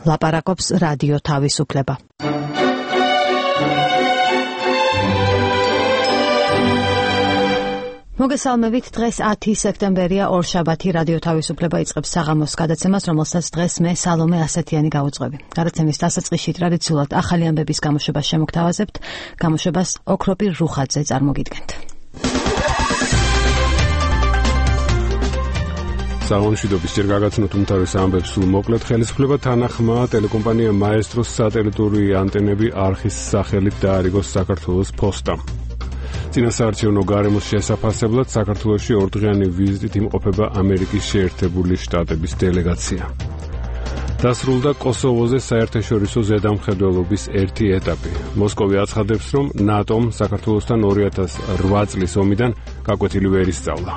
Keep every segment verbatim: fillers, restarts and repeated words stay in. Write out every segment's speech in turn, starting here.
ლაპარაკობს რადიო თავისუფლება. მოგესალმებით, დღეს ათი სექტემბერია, ორშაბათი, რადიო თავისუფლება იწყებს საღამოს გადაცემას, რომელსაც დღეს მე სალომე ასათიანი გავუძღვები. გადაცემის დასაწყისში ტრადიციულად ახალი ამბების გამოშვებას შემოგთავაზებთ, გამოშვებას ოქროპირ რუხაძე წარმოგიდგენთ. საღამოშვიდობის ჯერ გაგაცნოთ უმთავრეს ამბებს სულ მოკლედ. ხელისუფლება თანახმა ტელეკომპანია მაესტროს სატელიტური ანტენები არხის სახელით დაარიგოს საქართველოს ფოსტამ. წინასაარჩევნო გარემოს შესაფასებლად საქართველოში ორდღიანი ვიზიტით იმყოფება ამერიკის შეერთებული შტატების დელეგაცია. დასრულდა კოსოვოზე საერთაშორისო ზედამხედველობის ერთი ეტაპი. მოსკოვი აცხადებს, რომ ნატომ საქართველოსთან ორი ათას ოთხ წლის ომიდან გაკვეთილი ვერ ისწავლა.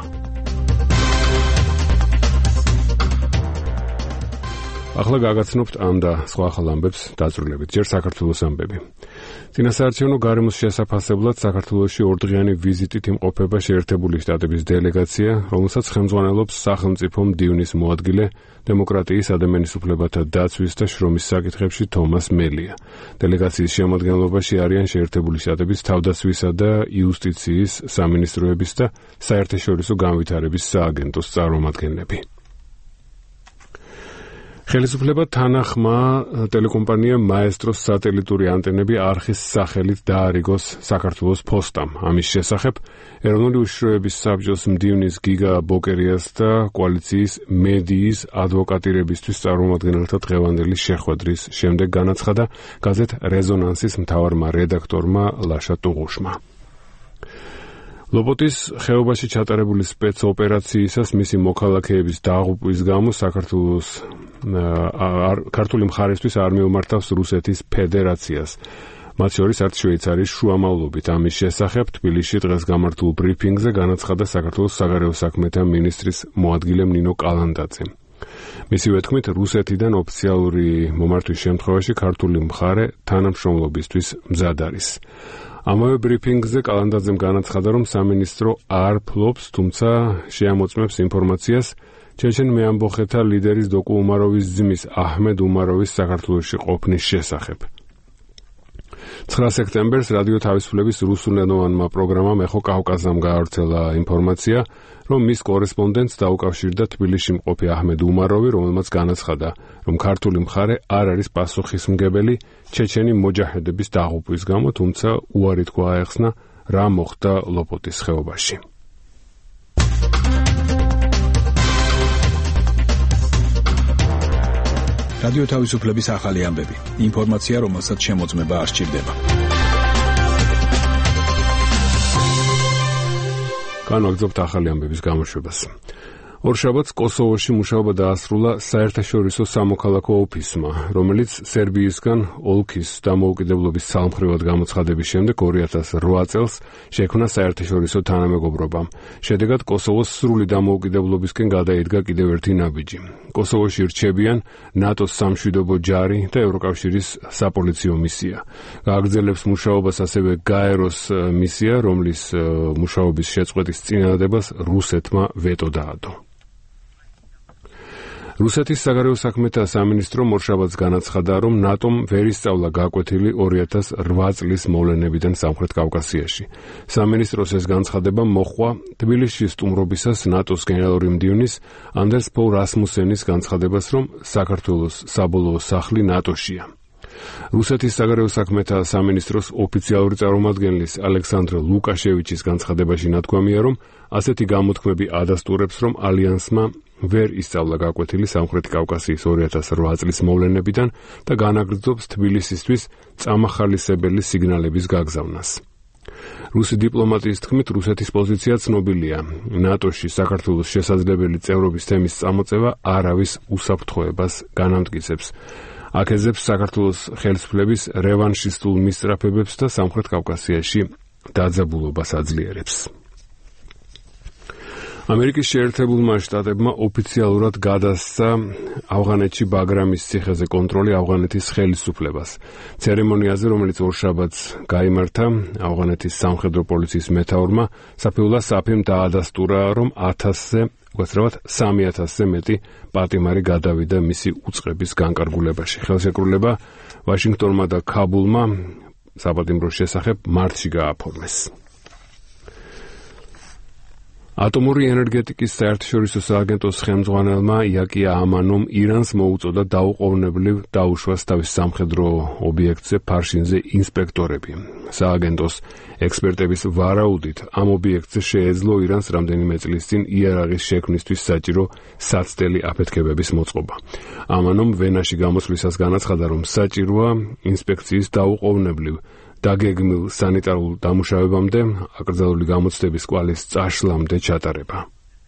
ახლა გაგაცნობთ ამ და სხვა ახალ ამბებს დაწვრილებით. ჯერ საქართველოს ამბები. წინასაარჩევნო გარემოს შესაფასებლად საქართველოში ორდღიანი ვიზიტით იმყოფება შეერთებული შტატების დელეგაცია, რომელსაც ხელმძღვანელობს სახელმწიფო მდივნის მოადგილე, დემოკრატიის, ადამიანის უფლებათა დაცვის და შრომის საკითხებში თომას მელია. დელეგაციის შემადგენლობაში არიან შეერთებული შტატების თავდაცვისა და იუსტიციის სამინისტროების და საერთაშორისო განვითარების სააგენტოს წარმომადგენლები. ხელისუფლება თანახმა ტელეკომპანია მაესტროს სატელიტური ანტენები არხის სახელით დაარიგოს საქართველოს ფოსტამ. ამის შესახებ ეროვნული უშიშროების საბჭოს მდივნის გიგა ბოკერიას და კოალიციის მედიის ადვოკატირებისთვის წარმომადგენელთა დღევანდელი შეხვედრის შემდეგ განაცხადა გაზეთ რეზონანსის მთავარმა რედაქტორმა ლაშა ტუღუშმა. ლობოტის ხეობაში ჩატარებული სპეცოპერაციისას მისი მოქალაქეების დაღუპვის გამო საქართველოს ქართული მხარესთვის არ მიუმართავს რუსეთის ფედერაციას. მათ შორის არც შვეიცარიის შუამავლობით. ამის შესახებ თბილისში დღეს გამართულ ბრიფინგზე განაცხადა საქართველოს საგარეო საქმეთა მინისტრის მოადგილემ ნინო კალანდაძემ. მისივე თქმით, რუსეთიდან ოფიციალური მომართვის შემთხვევაში ქართული მხარე თანამშრომლობისთვის მზად არის. ამავე ბრიფინგზე კალანდაძემ განაცხადა, რომ სამინისტრო არ ფლობს, თუმცა შეამოწმებს ინფორმაციას ჩეჩენ მეამბოხეთა ლიდერის დოკუ უმაროვის ძმის აჰმედ უმაროვის საქართველოში ყოფნის შესახებ. ცხრა სექტემბერს რადიო თავისუფლების რუსულენოვანმა პროგრამამ ეხო კავკაზამ გაავრცელა ინფორმაცია, რომ მის კორესპონდენტს დაუკავშირდა თბილისში მყოფი აჰმედ უმაროვი, რომელმაც განაცხადა, რომ ქართული მხარე არ არის პასუხისმგებელი ჩეჩენი მოჯაჰედების დაღუპვის გამო, თუმცა უარი თქვა აეხსნა, რა მოხდა ლოპოტის ხეობაში. რადიო თავისუფლების ახალი ამბები. ინფორმაცია, რომელსაც შემოწმება არ სჭირდება. განვაგრძობთ ახალი ამბების გამოშვებას. ორშაბათს კოსოვოში მუშაობა დაასრულა საერთაშორისო სამოქალაქო ოფისმა, რომელიც სერბიისგან ოლქის დამოუკიდებლობის ცალმხრივად გამოცხადების შემდეგ ორი ათას ოთხ წელს შექმნა საერთაშორისო თანამეგობრობა. შედეგად კოსოვოს სრული დამოუკიდებლობისკენ გადაიდგა კიდევ ერთი ნაბიჯი. კოსოვოში რჩებიან ნატოს სამშვიდობო ჯარი და ევროკავშირის საპოლიციო მისია. გააგრძელებს მუშაობას ასევე გაეროს მისია, რომლის მუშაობის შეწყვეტის წინადადებას რუსეთმა ვეტო დაადო. რუსეთის საგარეო საქმეთა სამინისტრო ორშაბათს განაცხადა, რომ ნატომ ვერ ისწავლა გაკვეთილი ორი ათას ოთხ წლის მოვლენებიდან სამხრეთ კავკასიაში. სამინისტროს ეს განცხადება მოჰყვა თბილისში სტუმრობისას ნატოს გენერალური მდივნის ანდერს პო რასმუსენის განცხადებას, რომ საქართველოს საბოლოო სახლი ნატოშია. რუსეთის საგარეო საქმეთა სამინისტროს ოფიციალური წარმომადგენლის ალექსანდრ ლუკაშევიჩის განცხადებაში ნათქვამია, რომ ასეთი გამოთქმები ადასტურებს, რომ ალიანსმა ვერ ისწავლა გაკვეთილი სამხრეთი კავკასიის ორი ათას ოთხ წლის მოვლენებიდან და განაგრძობს თბილისისთვის წამახალისებელი სიგნალების გაგზავნას. რუსი დიპლომატიის თქმით, რუსეთის პოზიცია ცნობილია. ნატოში საქართველოს შესაძლებელი წევრობის თემის წამოწევა არავის უსაფრთხოებას განამტკიცებს. აკეზებს საქართველოს ხელისუფლების რევანშისტულ მისწრაფებებს და სამხრეთ კავკასიაში დაძაბულობას აძლიერებს. ამერიკის შეერთებულმა შტატებმა ოფიციალურად გადასცა ავღანეთში ბაგრამის ციხეზე კონტროლი ავღანეთის ხელისუფლებას. ცერემონიაზე, რომელიც ორშაბათს გაიმართა, ავღანეთის სამხედრო პოლიციის მეთაურმა საფეულა საფემ დაადასტურა, რომ ათასზე უკაცრავად სამი ათასზე მეტი პატიმარი გადავიდა მისი უწყების განკარგულებაში. ხელშეკრულება ვაშინგტონმა და ქაბულმა საპატიმროს შესახებ მარტში გააფორმეს. ატომური ენერგეტიკის საერთაშორისო სააგენტოს ხელმძღვანელმა იაკია ამანომ ირანს მოუწოდა დაუყოვნებლივ დაუშვას თავის სამხედრო ობიექტზე ფარშინზე ინსპექტორები. სააგენტოს ექსპერტების ვარაუდით ამ ობიექტზე შეეძლო ირანს რამდენიმე წლის წინ იარაღის შექმნისთვის საჭირო საცდელი აფეთქებების მოწყობა. ამანომ ვენაში გამოსვლისას განაცხადა, რომ საჭიროა ინსპექციის დაუყოვნებლივ დაგეგმილ სანიტარულ დამუშავებამდე, აკრძალული გამოცდების კვალის წაშლამდე ჩატარება.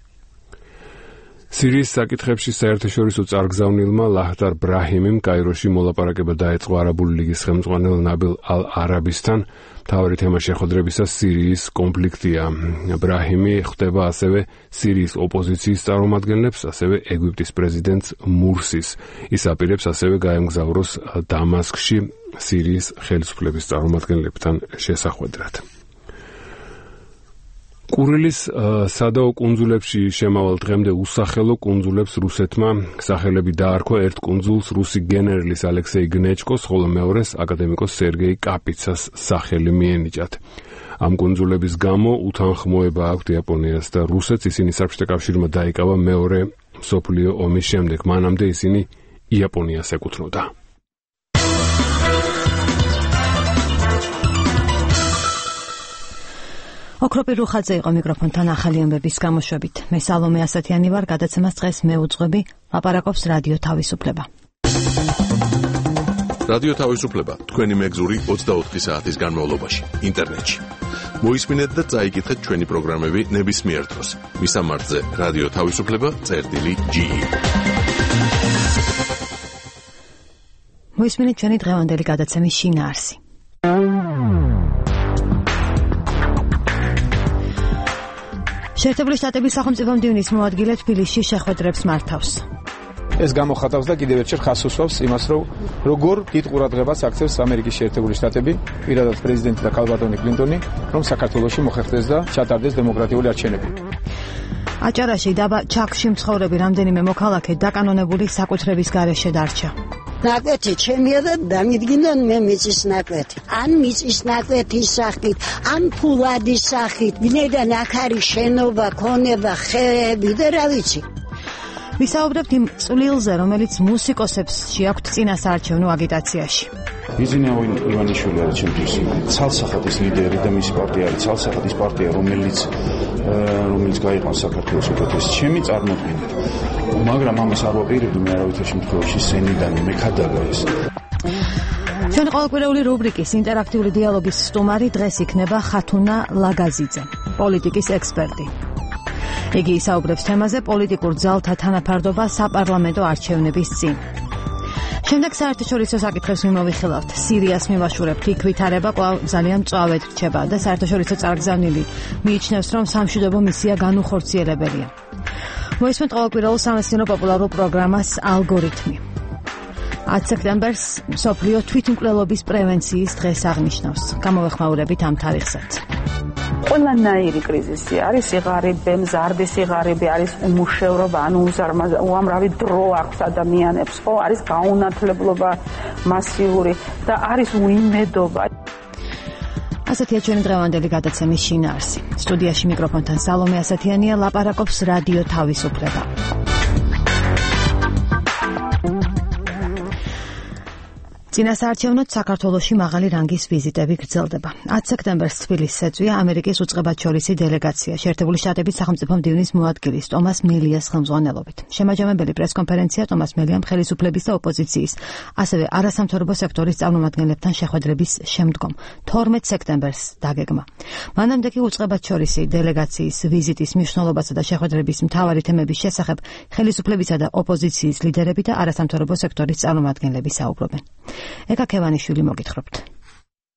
სირიის საკითხებში საერთაშორისო წარგზავნილმა ლაჰტარ ბრაჰიმიმ კაიროში მოლაპარაკება დაეწყო არაბული ლიგის ხელმძღვანელ ნაბილ ალ-არაბისთან. მთავარი თემა შეხვედრებისას სირიის კონფლიქტია. ბრაჰიმი ხვდება ასევე სირიის ოპოზიციის წარმომადგენლებს, ასევე ეგვიპტის პრეზიდენტს მურსის. ის აპირებს ასევე გაემგზავროს დამასკში სირიის ხელისუფლების წარმომადგენლებთან შესახვედრად. კურილის სადაო კუნძულებში შემავალ დღემდე უსახელო კუნძულებს რუსეთმა სახელები დაარქვა ერთ კუნძულს რუსი გენერლის ალექსეი გნეჩკოს, ხოლო მეორეს აკადემიკოს სერგეი კაპიცას სახელი მიენიჭათ. ამ კუნძულების გამო უთანხმოება აქვთ იაპონიას და რუსეთს. ისინი საბჭოთა კავშირმა დაიკავა მეორე მსოფლიო ომის შემდეგ. მანამდე ისინი იაპონიას ეკუთვნოდა. ოქროპირ რუხაძე იყო მიკროფონთან ახალი ამბების გამოშვებით. მე სალომე ასათიანი ვარ, გადაცემას დღეს მეუძღვები, ლაპარაკობს რადიო თავისუფლება. რადიო თავისუფლება თქვენი მეგზური ოცდაოთხი საათის განმავლობაში ინტერნეტში. მოისმინეთ და წაიკითხეთ ჩვენი პროგრამები ნებისმიერ დროს. მისამართზე რადიო თავისუფლება წერტილი ჯი. მოისმინეთ ჩვენი დღევანდელი გადაცემის შინაარსი. შეერთებული შტატების სახელმწიფო მდივნის მოადგილე თბილისში შეხვედრებს მართავს. ეს გამოხატავს და კიდევ ერთხელ ხაზს უსვამს იმას, რომ როგორ დიდ ყურადღებას აქცევს ამერიკის შეერთებული შტატები, პირადად პრეზიდენტი და ქალბატონი კლინტონი, რომ საქართველოში მოხერხდეს და ჩატარდეს დემოკრატიული არჩევნები. აჭარაში დაბა ჩაკში მცხოვრები რამდენიმე მოქალაქე დაკანონებული საკუთრების გარეშე დარჩა. ნაკვეთი ჩემია და დამიდგინდა მე მიწის ნაკვეთი. ან მიწის ნაკვეთის სახით, ან ფულადის სახით, ვინაიდან აქ არის შენობა, ქონება, ხეები და რა ვიცი. ვისაუბრებთ იმ წვლილზე, რომელიც მუსიკოსებს შეაქვთ წინასაარჩევნო აგიტაციაში. ბიზნია ივანიშვილი არის ჩემთვის ცალსახადის ლიდერი და მისი პარტია არის ცალსახადის პარტია, რომელიც რომელიც გაიყვანს საქართველოს უკეთეს. ჩემი წარმოდგენა, მაგრამ ამას არ ვაპირებდი მე არავითარ შემთხვევაში სენიდან მეკადაგა ეს. ჩვენ ყოველკვირეული რუბრიკის ინტერაქტიული დიალოგის სტუმარი დღეს იქნება ხათუნა ლაგაზიძე, პოლიტიკის ექსპერტი. იგი ისაუბრებს თემაზე პოლიტიკურ ძალთა თანაფარდობა საპარლამენტო არჩევნების წინ. შემდეგ საერთაშორისო საკითხებს მიმოვიხილავთ. სირიას მივაშურებთ, იქ ვითარება კვლავ ძალიან მწვავედ რჩება და საერთაშორისო წარგზავნილი მიიჩნევს, რომ სამშვიდობო მისია განუხორციელებელია. მოისმენთ ყოველკვირეულ სამეცნიერო პოპულარულ პროგრამას ალგორითმი. ათი სექტემბერს მსოფლიო თვითმკვლელობის პრევენციის დღეს აღნიშნავს. გამოვეხმაურებით ამ თარიღსაც. ყველანაირი კრიზისი არის სიღარიბე, მზარდი სიღარიბე, არის უმუშევრობა, ანუ უამრავი დრო აქვს ადამიანებს, ხო, არის გაუნათლებლობა მასიური და არის უიმედობა. ასეთია ჩვენი დღევანდელი გადაცემის შინაარსი. სტუდიაში მიკროფონთან სალომე ასათიანია, ლაპარაკობს რადიო თავისუფლება. წინასაარჩევნოდ საქართველოში მაღალი რანგის ვიზიტები გრძელდება. ათი სექტემბერს თბილისს ეწვია ამერიკის უწყებათშორისი დელეგაცია შეერთებული შტატების სახელმწიფო მდივნის მოადგილის ტომას მელიას ხელმძღვანელობით. შემაჯამებელი პრესკონფერენცია ტომას მელიამ ხელისუფლების და ოპოზიციის, ასევე არასამთავრობო სექტორის წარმომადგენლებთან შეხვედრების შემდგომ თორმეტ სექტემბერს დაგეგმა. მანამდე კი უწყებათშორისი დელეგაციის ვიზიტის მნიშვნელობასა და შეხვედრების მთავარი თემების შესახებ ხელისუფლებისა და ოპოზიციის ლიდერები და არასამთავრობო სექტორის წარმომადგენლები საუბრობენ. ეკა ქევანიშვილი მოგითხრობთ.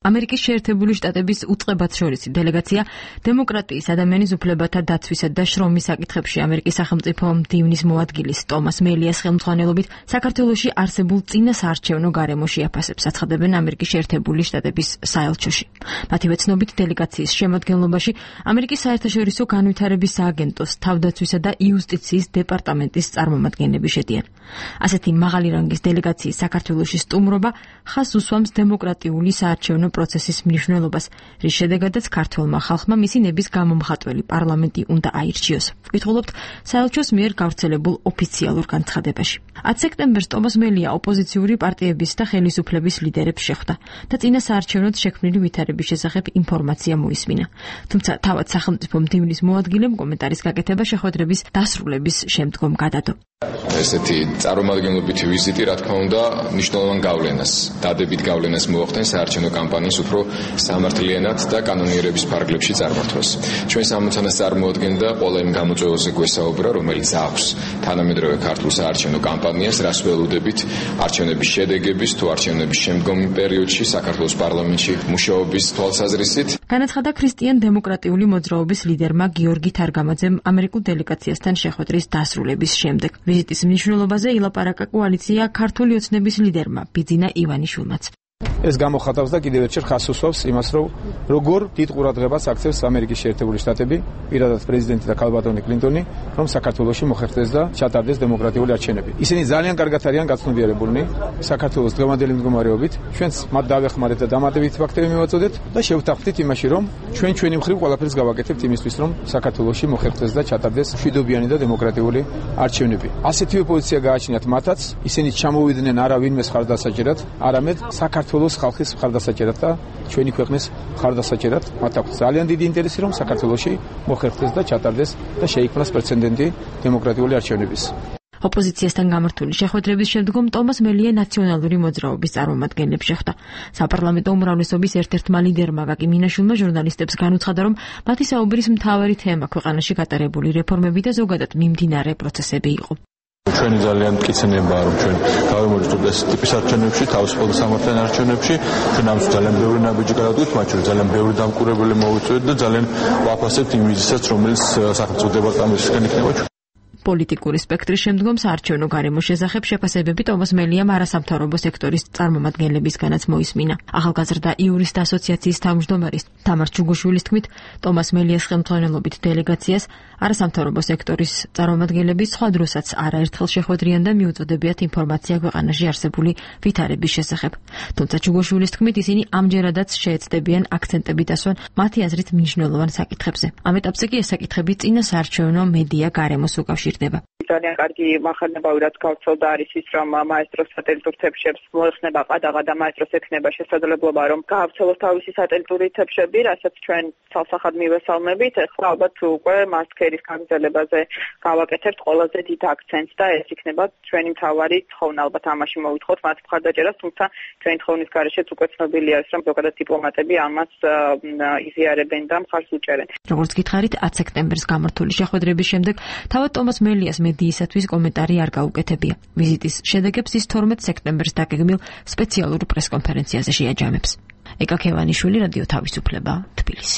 ამერიკის შეერთებული შტატების უწყებად შორისი დელეგაცია დემოკრატიის, ადამიანის უფლებათა დაცვისა და შრომის საკითხებში ამერიკის სახელმწიფო მდივნის მოადგილის ტომას მელიას ხელმძღვანელობით საქართველოში არსებულ წინასაარჩევნო გარემოში აფასებს აცხადებენ ამერიკის შეერთებული შტატების საელჩოში. მათივე ცნობით დელეგაციის შემადგენლობაში ამერიკის საერთაშორისო განვითარების სააგენტოს, თავდაცვისა და იუსტიციის დეპარტამენტის წარმომადგენლები შედიან. ასეთი მაღალი რანგის დელეგაციის საქართველოში სტუმრობა ხაზს უსვამს დემოკრატიული საარჩევნო პროცესის მნიშვნელობას, რის შედეგადაც ქართველმა ხალხმა მისი ნების გამომხატველი პარლამენტი უნდა აირჩიოს. ვკითხულობთ საელჩოს მიერ გავრცელებულ ოფიციალურ განცხადებაში. ათი სექტემბერს ტომას მელია ოპოზიციური პარტიების და ხელისუფლების ლიდერებს შეხვდა და წინასაარჩევნოდ შექმნილი ვითარების შესახებ ინფორმაცია მოისმინა. თუმცა თავად სახელმწიფო მდივნის მოადგილემ კომენტარის გაკეთება შეხვედრების დასრულების შემდგომ გადადო. ესეთი წარმომადგენლობითი ვიზიტი, რა თქმა უნდა, მნიშვნელოვან გავლენას, დადებით გავლენას მოახდენს საარჩევნო კამპანიის უფრო სამართლიანად და კანონიერების ფარგლებში წარმართვას. ჩვენ სამოცანას წარმოადგენდა ყველა იმ გამოწვევაზე გვესაუბრა, რომელიც აქვს თანამედროვე ქართულ საარჩევნო კამპანიას, რას ველოდებით არჩევნების შედეგების თუ არჩევნების შემდგომი პერიოდში საქართველოს პარლამენტში მუშაობის თვალსაზრისით. განაცხადა ქრისტიან დემოკრატიული მოძრაობის ლიდერმა გიორგი თარგამაძემ ამერიკულ დელეგაციასთან შეხვედრის დასრულების შემდეგ. ვიზიტის მნიშვნელობაზე ილაპარაკა კოალიცია ქართული ოცნების ლიდერმა ბიძინა ივანიშვილმაც. ეს გამოხატავს და კიდევ ერთხელ ხაზს უსვამს იმას, რომ როგორ დიდ ყურადღებას აქცევს ამერიკის შეერთებული შტატები, პირადად პრეზიდენტი და ქალბატონი კლინტონი, რომ საქართველოში მოხერხდეს და ჩატარდეს დემოკრატიული არჩევნები. ისინი ძალიან კარგად არიან გაცნობიერებულნი საქართველოს დღევანდელი მდგომარეობით. ჩვენც მათ დავეხმარეთ და დამატებითი ფაქტები მივაწოდეთ და შევთანხმდით იმაში, რომ ჩვენ ჩვენი მხრივ ყველაფერს გავაკეთებთ იმისთვის, რომ საქართველოში მოხერხდეს და ჩატარდეს მშვიდობიანი და დემოკრატიული არჩევნები. ასეთივე პოზიცია გააჩნიათ მათაც, ისინი ჩამოვიდნენ არა ვინმეს ხარდასაჭერად, არამედ საქართველოს ხალხის მხარდასაჭერად და ჩვენი ქვეყნის მხარდასაჭერად. მათ აქვს ძალიან დიდი ინტერესი, რომ საქართველოში მოხერხდეს და ჩატარდეს და შეიქმნას პრეცედენტი დემოკრატიული არჩევნების. ოპოზიციასთან გამართული შეხვედრების შემდგომ ტომას მელია ნაციონალური მოძრაობის წარმომადგენლებს შეხვდა. საპარლამენტო უმრავლესობის ერთ-ერთმა ლიდერმა ვაკი მინაშვილმა ჟურნალისტებს განუცხადა, რომ მათი საუბრის მთავარი თემა ქვეყანაში გატარებული რეფორმები და ზოგადად მიმდინარე პროცესები იყო. ჩვენი ძალიან მტკიცებაა, რომ ჩვენ გავიმოწმოთ ეს ტიპის არჩევნებში, თავისუფალ და სამართლიან არჩევნებში, ჩვენ ამ ძალიან ბევრი ნაბიჯი გადავდით, მათ შორის ძალიან ბევრი დამკვირვებელი მოვიწვევთ და ძალიან ვაფასებთ იმ ვიზისაც, რომელიც სახელმწიფო დეპარტამენტისგან იქნება. პოლიტიკური სპექტრის შემდგომ საარჩევნო გარემოს შესახებ შეფასებები ტომას მელიამ არასამთავრობო სექტორის წარმომადგენლებისგანაც მოისმინა. ახალგაზრდა იურისტთა ასოციაციის თავმჯდომარის თამარ ჩუგუშვილის თქმით, ტომას მელიას ხელმძღვანელობით დელეგაციას არასამთავრობო სექტორის წარმომადგენლები სხვა დროსაც არაერთხელ შეხვედრიან და მიუწოდებიათ ინფორმაცია ქვეყანაში არსებული ვითარების შესახებ. თუმცა ჩუგუშვილის თქმით, ისინი ამჯერადაც შეეცდებიან აქცენტებით ასვან მათი აზრით მნიშვნელოვან საკითხებზე. ამ ეტაპზე კი ეს საკითხები წინასაარჩევნო მედია გარემოს უკავშირდება. ძალიან კარგი მახარნებავი რაც გავრცელდა არის ის, რომ მაესტროს სატელიტურ თებშებს მოეხნება ყადაღა და მაესტროს ექნება შესაძლებლობა, რომ გაავრცელოს თავისი სატელიტური თებშები, რასაც ჩვენ ცალსახად მივესალმებით. ახლა ალბათ უკვე მასკერის გაგრძელებაზე გავაკეთებთ ყველაზე დიდ აქცენტს და ეს იქნება ჩვენი მთავარი თხოვნა. ალბათ ამაში მოვითხოვთ მათ მხარდაჭერას, თუმცა ჩვენი თხოვნის გარეშეც უკვე ცნობილია ის, რომ ზოგადად დიპლომატები ამას იზიარებენ და მხარს უჭერენ. როგორც გითხარით, ათი სექტემბერს გამართული შეხვედრების შემდეგ თავად ტომას მელიას მედიისათვის კომენტარი არ გაუკეთებია. ვიზიტის შედეგებს ის თორმეტ სექტემბერს დაგეგმილ სპეციალურ პრესკონფერენციაზე შეაჯამებს. ეკა ქევანიშვილი, რადიო თავისუფლება, თბილისი.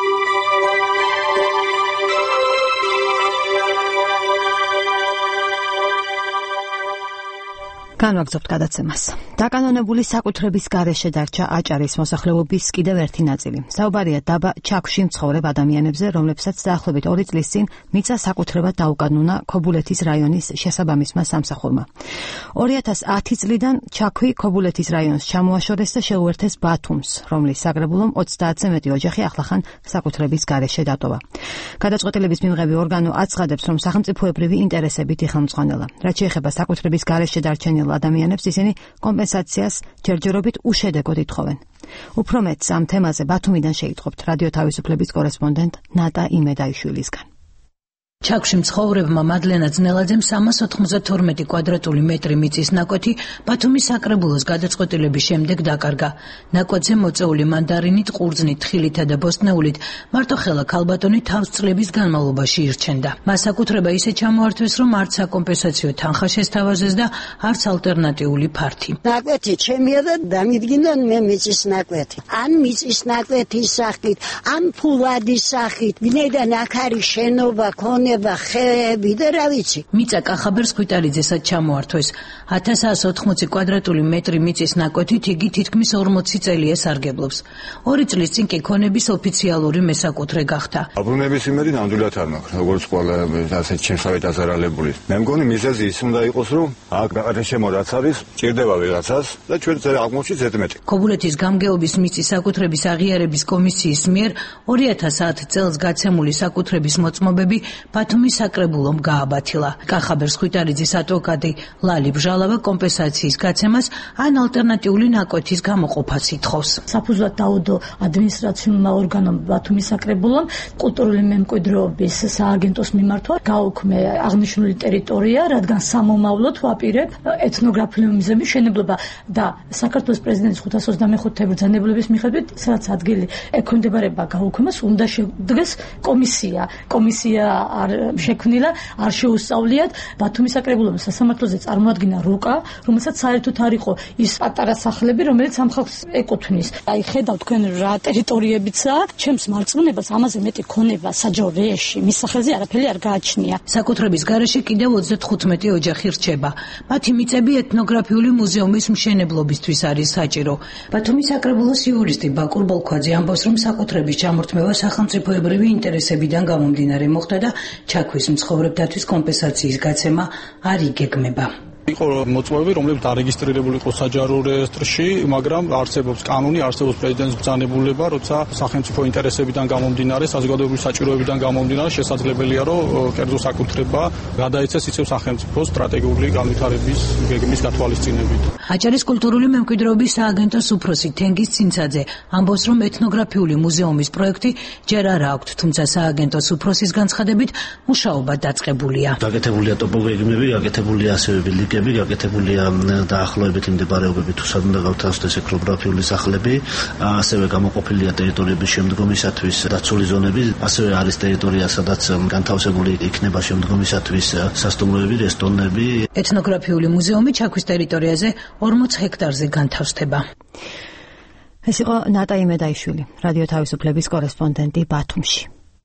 განვაგრძობთ გადაცემას. დაკანონებული საკუთრების გარეშე დარჩა აჭარის მოსახლეობის კიდევ ერთი ნაწილი. საუბარია დაბა ჩაქვში მცხოვრებ ადამიანებზე, რომლებსაც დაახლოებით ორი წლის წინ მიწა საკუთრებად დაუკანონა ქობულეთის რაიონის შესაბამისმა სამსახურმა. ორი ათას ათი წლიდან ჩაქვი ქობულეთის რაიონს ჩამოაშორეს და შეუერთეს ბათუმს, რომლის საგრებულომ ოცდაათზე მეტი ოჯახი ახლახან საკუთრების გარეშე დატოვა. გადაწყვეტილების მიმღები ორგანო აცხადებს, რომ სახელმწიფოებრივი ინტერესებით იხელმძღვანელა. რაც შეეხება საკუთრების გარეშე დარჩენილ ადამიანებს, ისინი კომპენსაციას ჯერჯერობით უშედეგოდ ითხოვენ. უფრო მეტს ამ თემაზე ბათუმიდან შეიტყობთ რადიო თავისუფლების კორესპონდენტ ნატა იმედაიშვილისგან. ჩაქვში მცხოვრებმა მადლენა ძნელაძემ სამას ოთხმოცდათორმეტი კვადრატული მეტრი მიწის ნაკვეთი ბათუმის საკრებულოს გადაწყვეტილების შემდეგ დაკარგა. ნაკვეთზე მოწეული მანდარინით, ყურძნით, თხილითა და ბოსტნეულით მარტოხელა ქალბატონი თავს წლების განმავლობაში ირჩენდა. მას საკუთრება ისე ჩამოართვეს, რომ არც საკომპენსაციო თანხა შესთავაზეს და არც ალტერნატიული ფართი. ნაკვეთი ჩემია და დამიდგინდა მე მიწის ნაკვეთი. ან მიწის ნაკვეთის სახით, ან ფულადის სახით, ვინაიდან აქ არის შენობა, ქონება, ხეები და რა ვიცი. მიწა კახაბერ სქვიტალიძესაც ჩამოართვეს. ათას ათას ოცდაოთხი კვადრატული მეტრი მიწის ნაკვეთით იგი თითქმის ორმოცი წელია სარგებლობს. ორი წლის წინ კი ქონების ოფიციალური მესაკუთრე გახდა. აბრუნების იმედი ნამდვილად არ მაქვს, როგორც ყველა ასეთ შემსავე დაზარალებული. მე მგონი მიზეზი ის უნდა იყოს, რომ აქ გაყრეშემო რაც არის, ჭირდება ვიღაცას და ჩვენ აღმოჩნდა ზედმეტი. ქობულეთის გამგეობის მიწის საკუთრების აღიარების კომისიის მიერ ორი ათას ათ წელს გაცემული საკუთრების მოწმობები ბათუმის საკრებულომ გააბათილა. კახაბერ სქვიტალიძის ადვოკატი ლალი ბჟალავა კომპენსაციის გაცემას ან ალტერნატიული ნაკვეთის გამოყოფას ითხოვს. საფუძვლად დაუდო ადმინისტრაციულმა ორგანომ ბათუმის საკრებულომ კულტურული მემკვიდრეობის სააგენტოს მიმართვა გაუქმე აღნიშნული ტერიტორია, რადგან სამომავლოდ ვაპირებ ეთნოგრაფიული მიზების მშენებლობა და საქართველოს პრეზიდენტის ხუთას ოცდამეხუთე ბრძანებულების მიხედვით, სადაც ადგილი ექვემდებარება გაუქმებას, უნდა შედგეს კომისია. კომისია არ შექმნილა, არ შეუსწავლიათ. ბათუმის საკრებულომ სასამართლოზე წარმოადგინა რუკა, რომელსაც საერთოდ არ იყო ის პატარა სახლები, რომელიც ამ ხალხს ეკუთვნის. აი ხედავ თქვენ რა ტერიტორიებიცაა, ჩემს მარწმუნებას ამაზე მეტი ქონება საჯარო რეჟში მის სახელზე არაფერი არ გააჩნია. საკუთრების გარეშე კიდევ ოცდათხუთმეტი ოჯახი რჩება. მათი მიწები ეთნოგრაფიული მუზეუმის მშენებლობისთვის არის საჭირო. ბათუმის საკრებულოს იურისტი ბაკურ ბოლქვაძე ამბობს, რომ საკუთრების ჩამორთმევა სახელმწიფოებრივი ინტერესებიდან გამომდინარე მოხდა და ჩაქვის მცხოვრებთათვის კომპენსაციის გაცემა არ იგეგმება. იყო მოწმობები, რომლებიც დარეგისტრირებული იყო საჯარო რეესტრში, მაგრამ არსებობს კანონი, არსებობს პრეზიდენტის ბრძანებულება, როცა სახელმწიფო ინტერესებიდან გამომდინარე, საზოგადოებრივი საჭიროებიდან გამომდინარე, შესაძლებელია, რომ კერძო საკუთრება გადაეცეს ისევ სახელმწიფოს სტრატეგიული განვითარების გეგმის გათვალისწინებით. აჭარის კულტურული მემკვიდრეობის სააგენტოს უფროსი თენგიზ ცინცაძე ამბობს, რომ ეთნოგრაფიული მუზეუმის პროექტი ჯერ არ აქვთ, თუმცა სააგენტოს უფროსის განცხადებით მუშაობა დაწყებულია. გაკეთებულია ტოპოგრაფიები, გაკეთებულია ასევე ბილდინგები, გაკეთებულია დაახლოებით იმდებარეობები თუ სად უნდა გავთავსდეს ეთნოგრაფიული სახლები, ასევე გამოყოფილია ტერიტორიების შემდგომისათვის დაცული ზონები, ასევე არის ტერიტორია, სადაც განთავსებული იქნება შემდგომისათვის სასტუმროები, რესტორნები. ეთნოგრაფიული მუზეუმი ჩაქვის ტერიტორიაზე ორმოც ჰექტარზე განთავსდება. ეს იყო ნატა იმედაიშვილი, რადიო თავისუფლების კორესპონდენტი ბათუმში.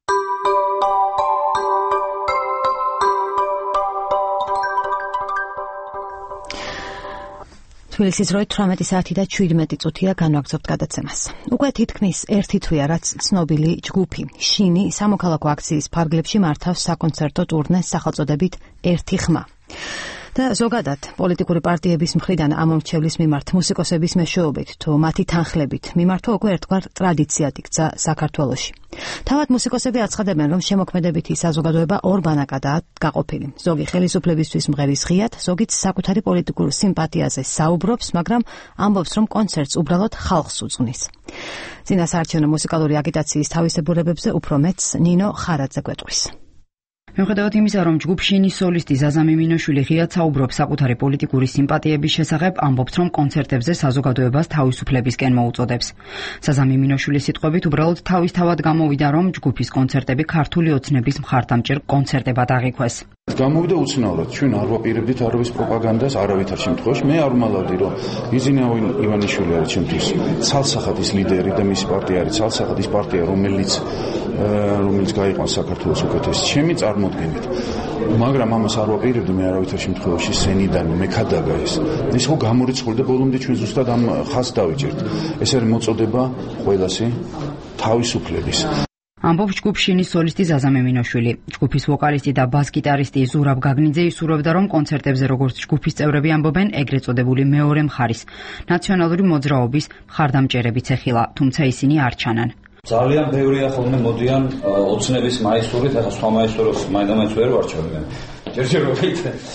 თბილისის დროით თვრამეტი საათი და შვიდმეტი წუთია განვაგრძობთ გადაცემას. უკვე თითქმის ერთი თვეა, რაც ცნობილი ჯგუფი შინი სამოქალაქო აქციის ფარგლებში მართავს საკონცერტო ტურნეს სახელწოდებით ერთი ხმა. და ზოგადად პოლიტიკური პარტიების მხრიდან ამომრჩევლის მიმართ მუსიკოსების მეშვეობით თუ მათი თანხლებით მიმართვა უკვე ერთგვარ ტრადიციად იქცა საქართველოში. თავად მუსიკოსები აცხადებენ, რომ შემოქმედებითი საზოგადოება ორ ბანაკადაა გაყოფილი. ზოგი ხელისუფლებისთვის მღერის ღიად, ზოგიც საკუთარი პოლიტიკურ სიმპათიაზე საუბრობს, მაგრამ ამბობს, რომ კონცერტს უბრალოდ ხალხს უძღვნის. წინასაარჩევნო მუსიკალური აგიტაციის თავისებურებებზე უფრო მეტს ნინო ხარაძე გვეტყვის. მიუხედავად იმისა, რომ ჯგუფ შინის სოლისტი ზაზა მიმინოშვილი ღიად საუბრობს საკუთარი პოლიტიკური სიმპათიების შესახებ, ამბობს, რომ კონცერტებზე საზოგადოებას თავისუფლებისკენ მოუწოდებს. ზაზა მიმინოშვილის სიტყვებით, უბრალოდ თავისთავად გამოვიდა, რომ ჯგუფის კონცერტები ქართული ოცნების მხარდამჭერ კონცერტებად აღიქვეს. გამოვიდა უცნაურად, ჩვენ არ ვაპირებდით არავის პროპაგანდას, არავითარ შემთხვევაში. მე არ ვმალავდი, რომ იზინა ივანიშვილი არის ჩემთვის ცალსახადის ლიდერი და მისი პარტია არის ცალსახადის პარტია, რომელიც რომელიც გაიყვანს საქართველოს უკეთეს ჩემი წარმოდგენით. მაგრამ ამას არ ვაპირებდი მე არავითარ შემთხვევაში სენიდან მეკადაგა ეს. ეს ხო გამორიცხული და ბოლომდე ჩვენ ზუსტად ამ ხაზს დავიჭერთ. ეს არის მოწოდება ყველასი თავისუფლების. ამბობს ჯგუფ შინის სოლისტი ზაზა მემინოშვილი. ჯგუფის ვოკალისტი და ბას-გიტარისტი ზურაბ გაგნიძე ისურვებდა, რომ კონცერტებზე როგორც ჯგუფის წევრები ამბობენ, ეგრეთ წოდებული მეორე მხარის ნაციონალური მოძრაობის მხარდამჭერებიც ეხილა, თუმცა ისინი არ ჩანან. ძალიან ბევრია ხოლმე მოდიან ოცნების მაისურით, ახლა სხვა მაისურს მაინდამაინც ვერ ვარჩევენ. ჯერჯერობით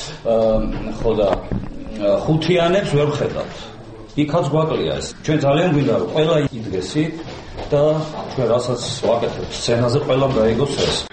ხო და ხუთიანებს ვერ ვხედავთ. იქაც გვაკლია ეს. ჩვენ ძალიან გვინდა რომ ყველა იდგესით და ჩვენ რასაც ვაკეთებთ სცენაზე ყველა გაიგოს ეს.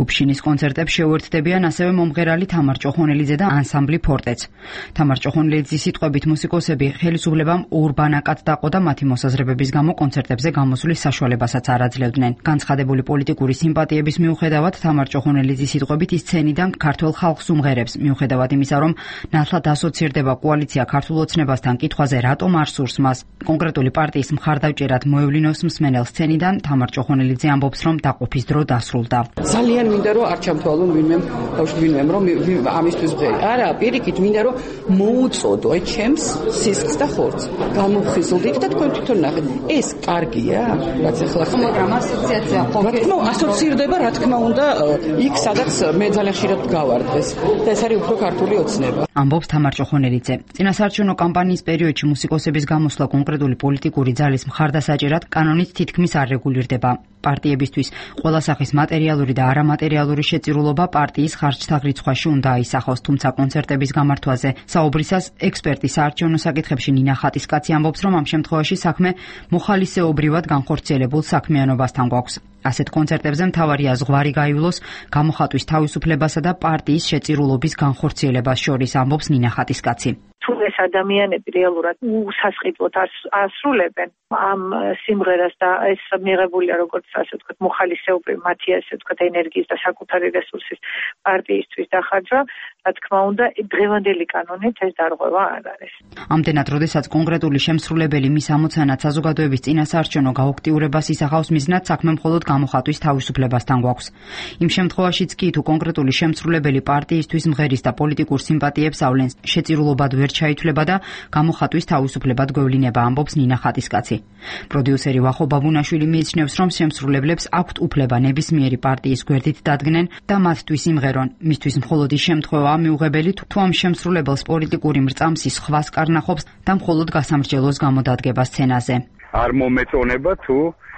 გუფშინის კონცერტებს შეუერთდებიან ასევე მომღერალი თამარ ჭოხონელიძე და ანსამბლი ფორტეც. თამარ ჭოხონელიძის სიტყვებით მუსიკოსები ხელისუფლებამ ორბანაკად დაყო და მათი მოსაზრებების გამო კონცერტებზე გამოსვლის საშუალებასაც არ აძლევდნენ. განცხადებული პოლიტიკური სიმპათიების მიუხედავად თამარ ჭოხონელიძის სიტყვებით ის სცენიდან ქართველ ხალხს უმღერებს, მიუხედავად იმისა, რომ ნათლად ასოცირდება კოალიცია ქართულ ოცნებასთან, კითხვაზე რატომ არ სურს მას კონკრეტული პარტიის მხარდაჭერად მოევლინოს მსმენელ სცენიდან, თამარ ჭოხონელიძე ამბობს, რომ დაყოფის დრო დასრულდა. ძალიან მინდა რომ არ ჩამთვალონ ვინმე ბავშვი ვინმე რომ ამისთვის ვღერი. არა, პირიქით მინდა რომ მოუწოდო აი ჩემს სისხლს და ხორცს. გამოვხიზლდით და თქვენ თვითონ ნახეთ. ეს კარგია? რაც ახლა ხდება. მაგრამ ასოციაცია ხო? რა თქმა უნდა, ასოცირდება, რა თქმა უნდა, იქ სადაც მე ძალიან ხშირად გავარ დღეს. და ეს არის უფრო ქართული ოცნება. ამბობს თამარ ჭოხონელიძე. წინასაარჩევნო კამპანიის პერიოდში მუსიკოსების გამოსვლა კონკრეტული პოლიტიკური ძალის მხარდასაჭერად კანონით თითქმის არ რეგულირდება. პარტიებისთვის ყველა სახის მატერიალური და არამატერიალური შეწირულობა პარტიის ხარჯთა რიცხვაში უნდა აისახოს, თუმცა კონცერტების გამართვაზე საუბრისას ექსპერტი საარჩევნო საკითხებში ნინა ხატისკაცი ამბობს, რომ ამ შემთხვევაში საქმე მოხალისეობრივად განხორციელებულ საქმიანობასთან გვაქვს. ასეთ კონცერტებზე მთავარია ზღვარი გაივლოს გამოხატვის თავისუფლებასა და პარტიის შეწირულობის განხორციელებას შორის, ამბობს ნინა ხატისკაცი. თუ ეს ადამიანები რეალურად უსასყიდლოდ ასრულებენ ამ სიმღერას და ეს მიღებულია როგორც ასე ვთქვათ მოხალისეობრივ მათი ასე ვთქვათ ენერგიის და საკუთარი რესურსის პარტიისთვის დახარჯვა, რა თქმა უნდა დღევანდელი კანონით ეს დარღვევა არ არის. ამდენად, როდესაც კონკრეტული შემსრულებელი მის ამოცანად საზოგადოების წინასაარჩევნო გააქტიურებას ისახავს, მიზნად საქმე მხოლოდ გამოხატვის თავისუფლებასთან გვაქვს. იმ შემთხვევაშიც კი თუ კონკრეტული შემსრულებელი პარტიისთვის მღერის და პოლიტიკურ სიმპათიებს ავლენს, შეწირულობად ვერ ჩაითვლება და გამოხატვის თავისუფლებად გვევლინება, ამბობს ნინა ხატისკაცი. პროდიუსერი ვახო ბაბუნაშვილი მიიჩნევს, რომ შემსრულებლებს აქვთ უფლება ნებისმიერი პარტიის გვერდით დადგნენ და მათთვის იმღერონ. მისთვის მხოლოდ ის შემთხვევაა მიუღებელი, თუ ამ შემსრულებელს პოლიტიკური მრწამსი სხვას კარნახობს და მხოლოდ გასამრჯელოს გამოდადგება სცენაზე. არ მომეწონება თუ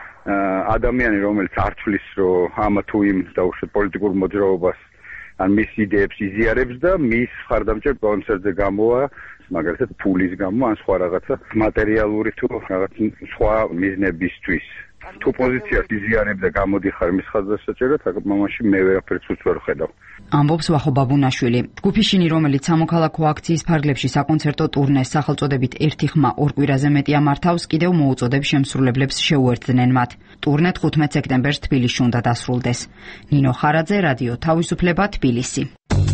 ადამიანი, რომელიც არ თვლის, რომ ამ თუ იმ დაუშვათ პოლიტიკურ მოძრაობას ან მის იდეებს იზიარებს და მის ხარდამჭერ კონცერტზე გამოვა, მაგალითად ფულის გამო ან სხვა რაღაცა მატერიალური თუ რაღაც სხვა მიზნებისთვის. თუ პოზიციას იზიარებ და გამოდიხარ მის ხარდასაჭერად, აქ მამაში მე ვერაფერს უც ვერ ხედავ. ამბობს ვახო ბაბუნაშვილი. გუფიშინი, რომელიც სამოქალაქო აქციის ფარგლებში საკონცერტო ტურნეს სახელწოდებით ერთი ხმა ორ კვირაზე მეტი ამართავს, კიდევ მოუწოდებს შემსრულებლებს შეუერთდნენ მათ. ტურნე თხუთმეტ სექტემბერს თბილისში უნდა დასრულდეს. ნინო ხარაძე, რადიო თავისუფლება, თბილისი.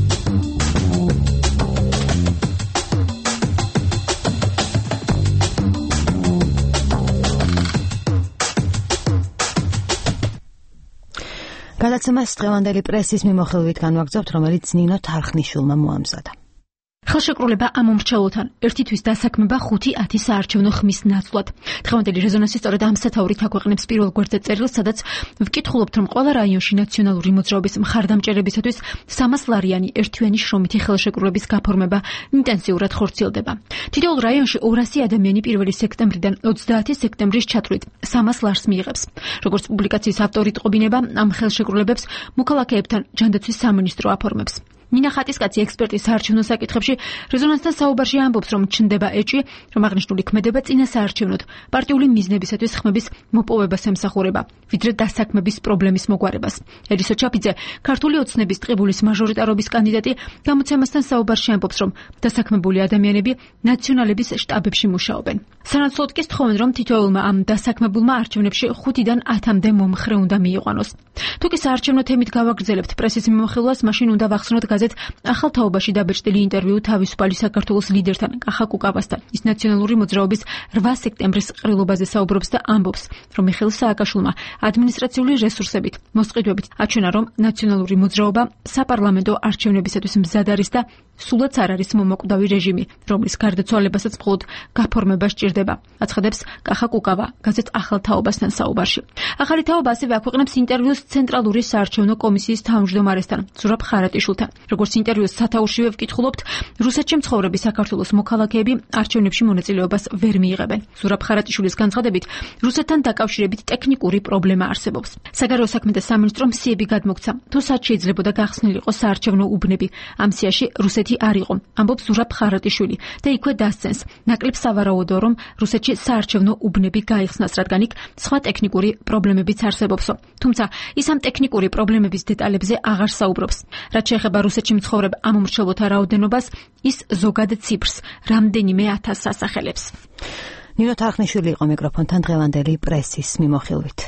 გადაცემას დღევანდელი პრესის მიმოხილვით განვაგრძობთ, რომელიც ნინო თარხნიშვილმა მოამზადა. ხელშეკრულება ამ მომრჩევლთან ერთისთვის დასაქმება ხუთი ათი საარჩევნო ხმის ნაცვლად. დღევანდელი რეზონანსი სწორედ ამ სათაურით აქვეყნებს პირველ გვერდზე წერილს, სადაც ვკითხულობთ, რომ ყველა რაიონში ნაციონალური მოძრაობის მხარდამჭერებისათვის სამას ლარიანი ერთთვიანი შრომითი ხელშეკრულების გაფორმება ინტენსიურად ხორციელდება. თითოეულ რაიონში ორასი ადამიანი პირველი სექტემბრიდან ოცდაათი სექტემბრის ჩათვლით სამას ლარს მიიღებს. როგორც პუბლიკაციის ავტორი ტყობინება, ამ ხელშეკრულებებს მოქალაქეებთან ჯანდაცვის სამინისტრო აფორმებს. ნინა ხატისკაცი ექსპერტის საარჩევნო საკითხებში რეზონანსთან საუბარში ამბობს, რომ ჩნდება ეჭვი, რომ აღნიშნული ქმედება წინასაარჩევნოდ პარტიული მიზნებისათვის ხმების მოპოვებას ემსახურება, ვიდრე დასაქმების პრობლემის მოგვარებას. ელისო ჩაფიძე, ქართული ოცნების ტყიბულის მაჟორიტარობის კანდიდატი, გამოცემასთან საუბარში ამბობს, რომ დასაქმებული ადამიანები ნაციონალების შტაბებში მუშაობენ. სანაცვლოდ კი სთხოვენ, რომ თითოეულმა ამ დასაქმებულმა არჩევნებში ხუთიდან ათამდე მომხრე უნდა მიიყვანოს. თუ კი საარჩევნო თემით გავაგრძელებთ პრესის მიმოხილვას, მაშინ უნდა ვახსნოთ გაზეთ ახალ თაობაში დაბეჭდილი ინტერვიუ თავისუფალი საქართველოს ლიდერთან კახა კუკავასთან. ის ნაციონალური მოძრაობის რვა სექტემბრის ყრილობაზე საუბრობს და ამბობს, რომ მიხეილ სააკაშვილმა ადმინისტრაციული რესურსებით მოსყიდვებით აჩვენა, რომ ნაციონალური მოძრაობა საპარლამენტო არჩევნებისათვის მზად არის და სულაც არ არის მომაკვდავი რეჟიმი, რომლის გარდაცვალებასაც მხოლოდ გაფორმება სჭირდება. აცხადებს კახა კუკავა გაზეთ ახალ თაობასთან საუბარში. ახალი თაობა ასევე აქვეყნებს ინტერვიუს ცენტრალური საარჩევნო კომისიის თავმჯდომარესთან, ზურაბ ხარატიშვილთან. როგორც ინტერვიუს სათაურშივე ვკითხულობთ, რუსეთში მცხოვრები საქართველოს მოქალაქეები არჩევნებში მონაწილეობას ვერ მიიღებენ. ზურაბ ხარატიშვილის განცხადებით, რუსეთთან დაკავშირებით ტექნიკური პრობლემა არსებობს. საგარეო საქმეთა სამინისტრომ სიები გადმოგვცა, თუ სად შეიძლებოდა გახსნილიყო საარჩევნო უბნები. ამ სიაში რუსეთი არ იყო, ამბობს ზურაბ ხარატიშვილი და იქვე დასცენს. ნაკლებ სავარაუდო, რომ რუსეთში საარჩევნო უბნები გაიხსნას, რადგან იქ სხვა ტექნიკური პრობლემებიც არსებობსო. თუმცა ის ამ ტექნიკური პრობლემების დეტალებზე აღარ საუბრობს. რაც შეეხება რუსეთში მცხოვრებ ამომრჩევლთა რაოდენობას, ის ზოგად ციფრს რამდენიმე ათასს ასახელებს. ნინო თარხნიშვილი იყო მიკროფონთან დღევანდელი პრესის მიმოხილვით.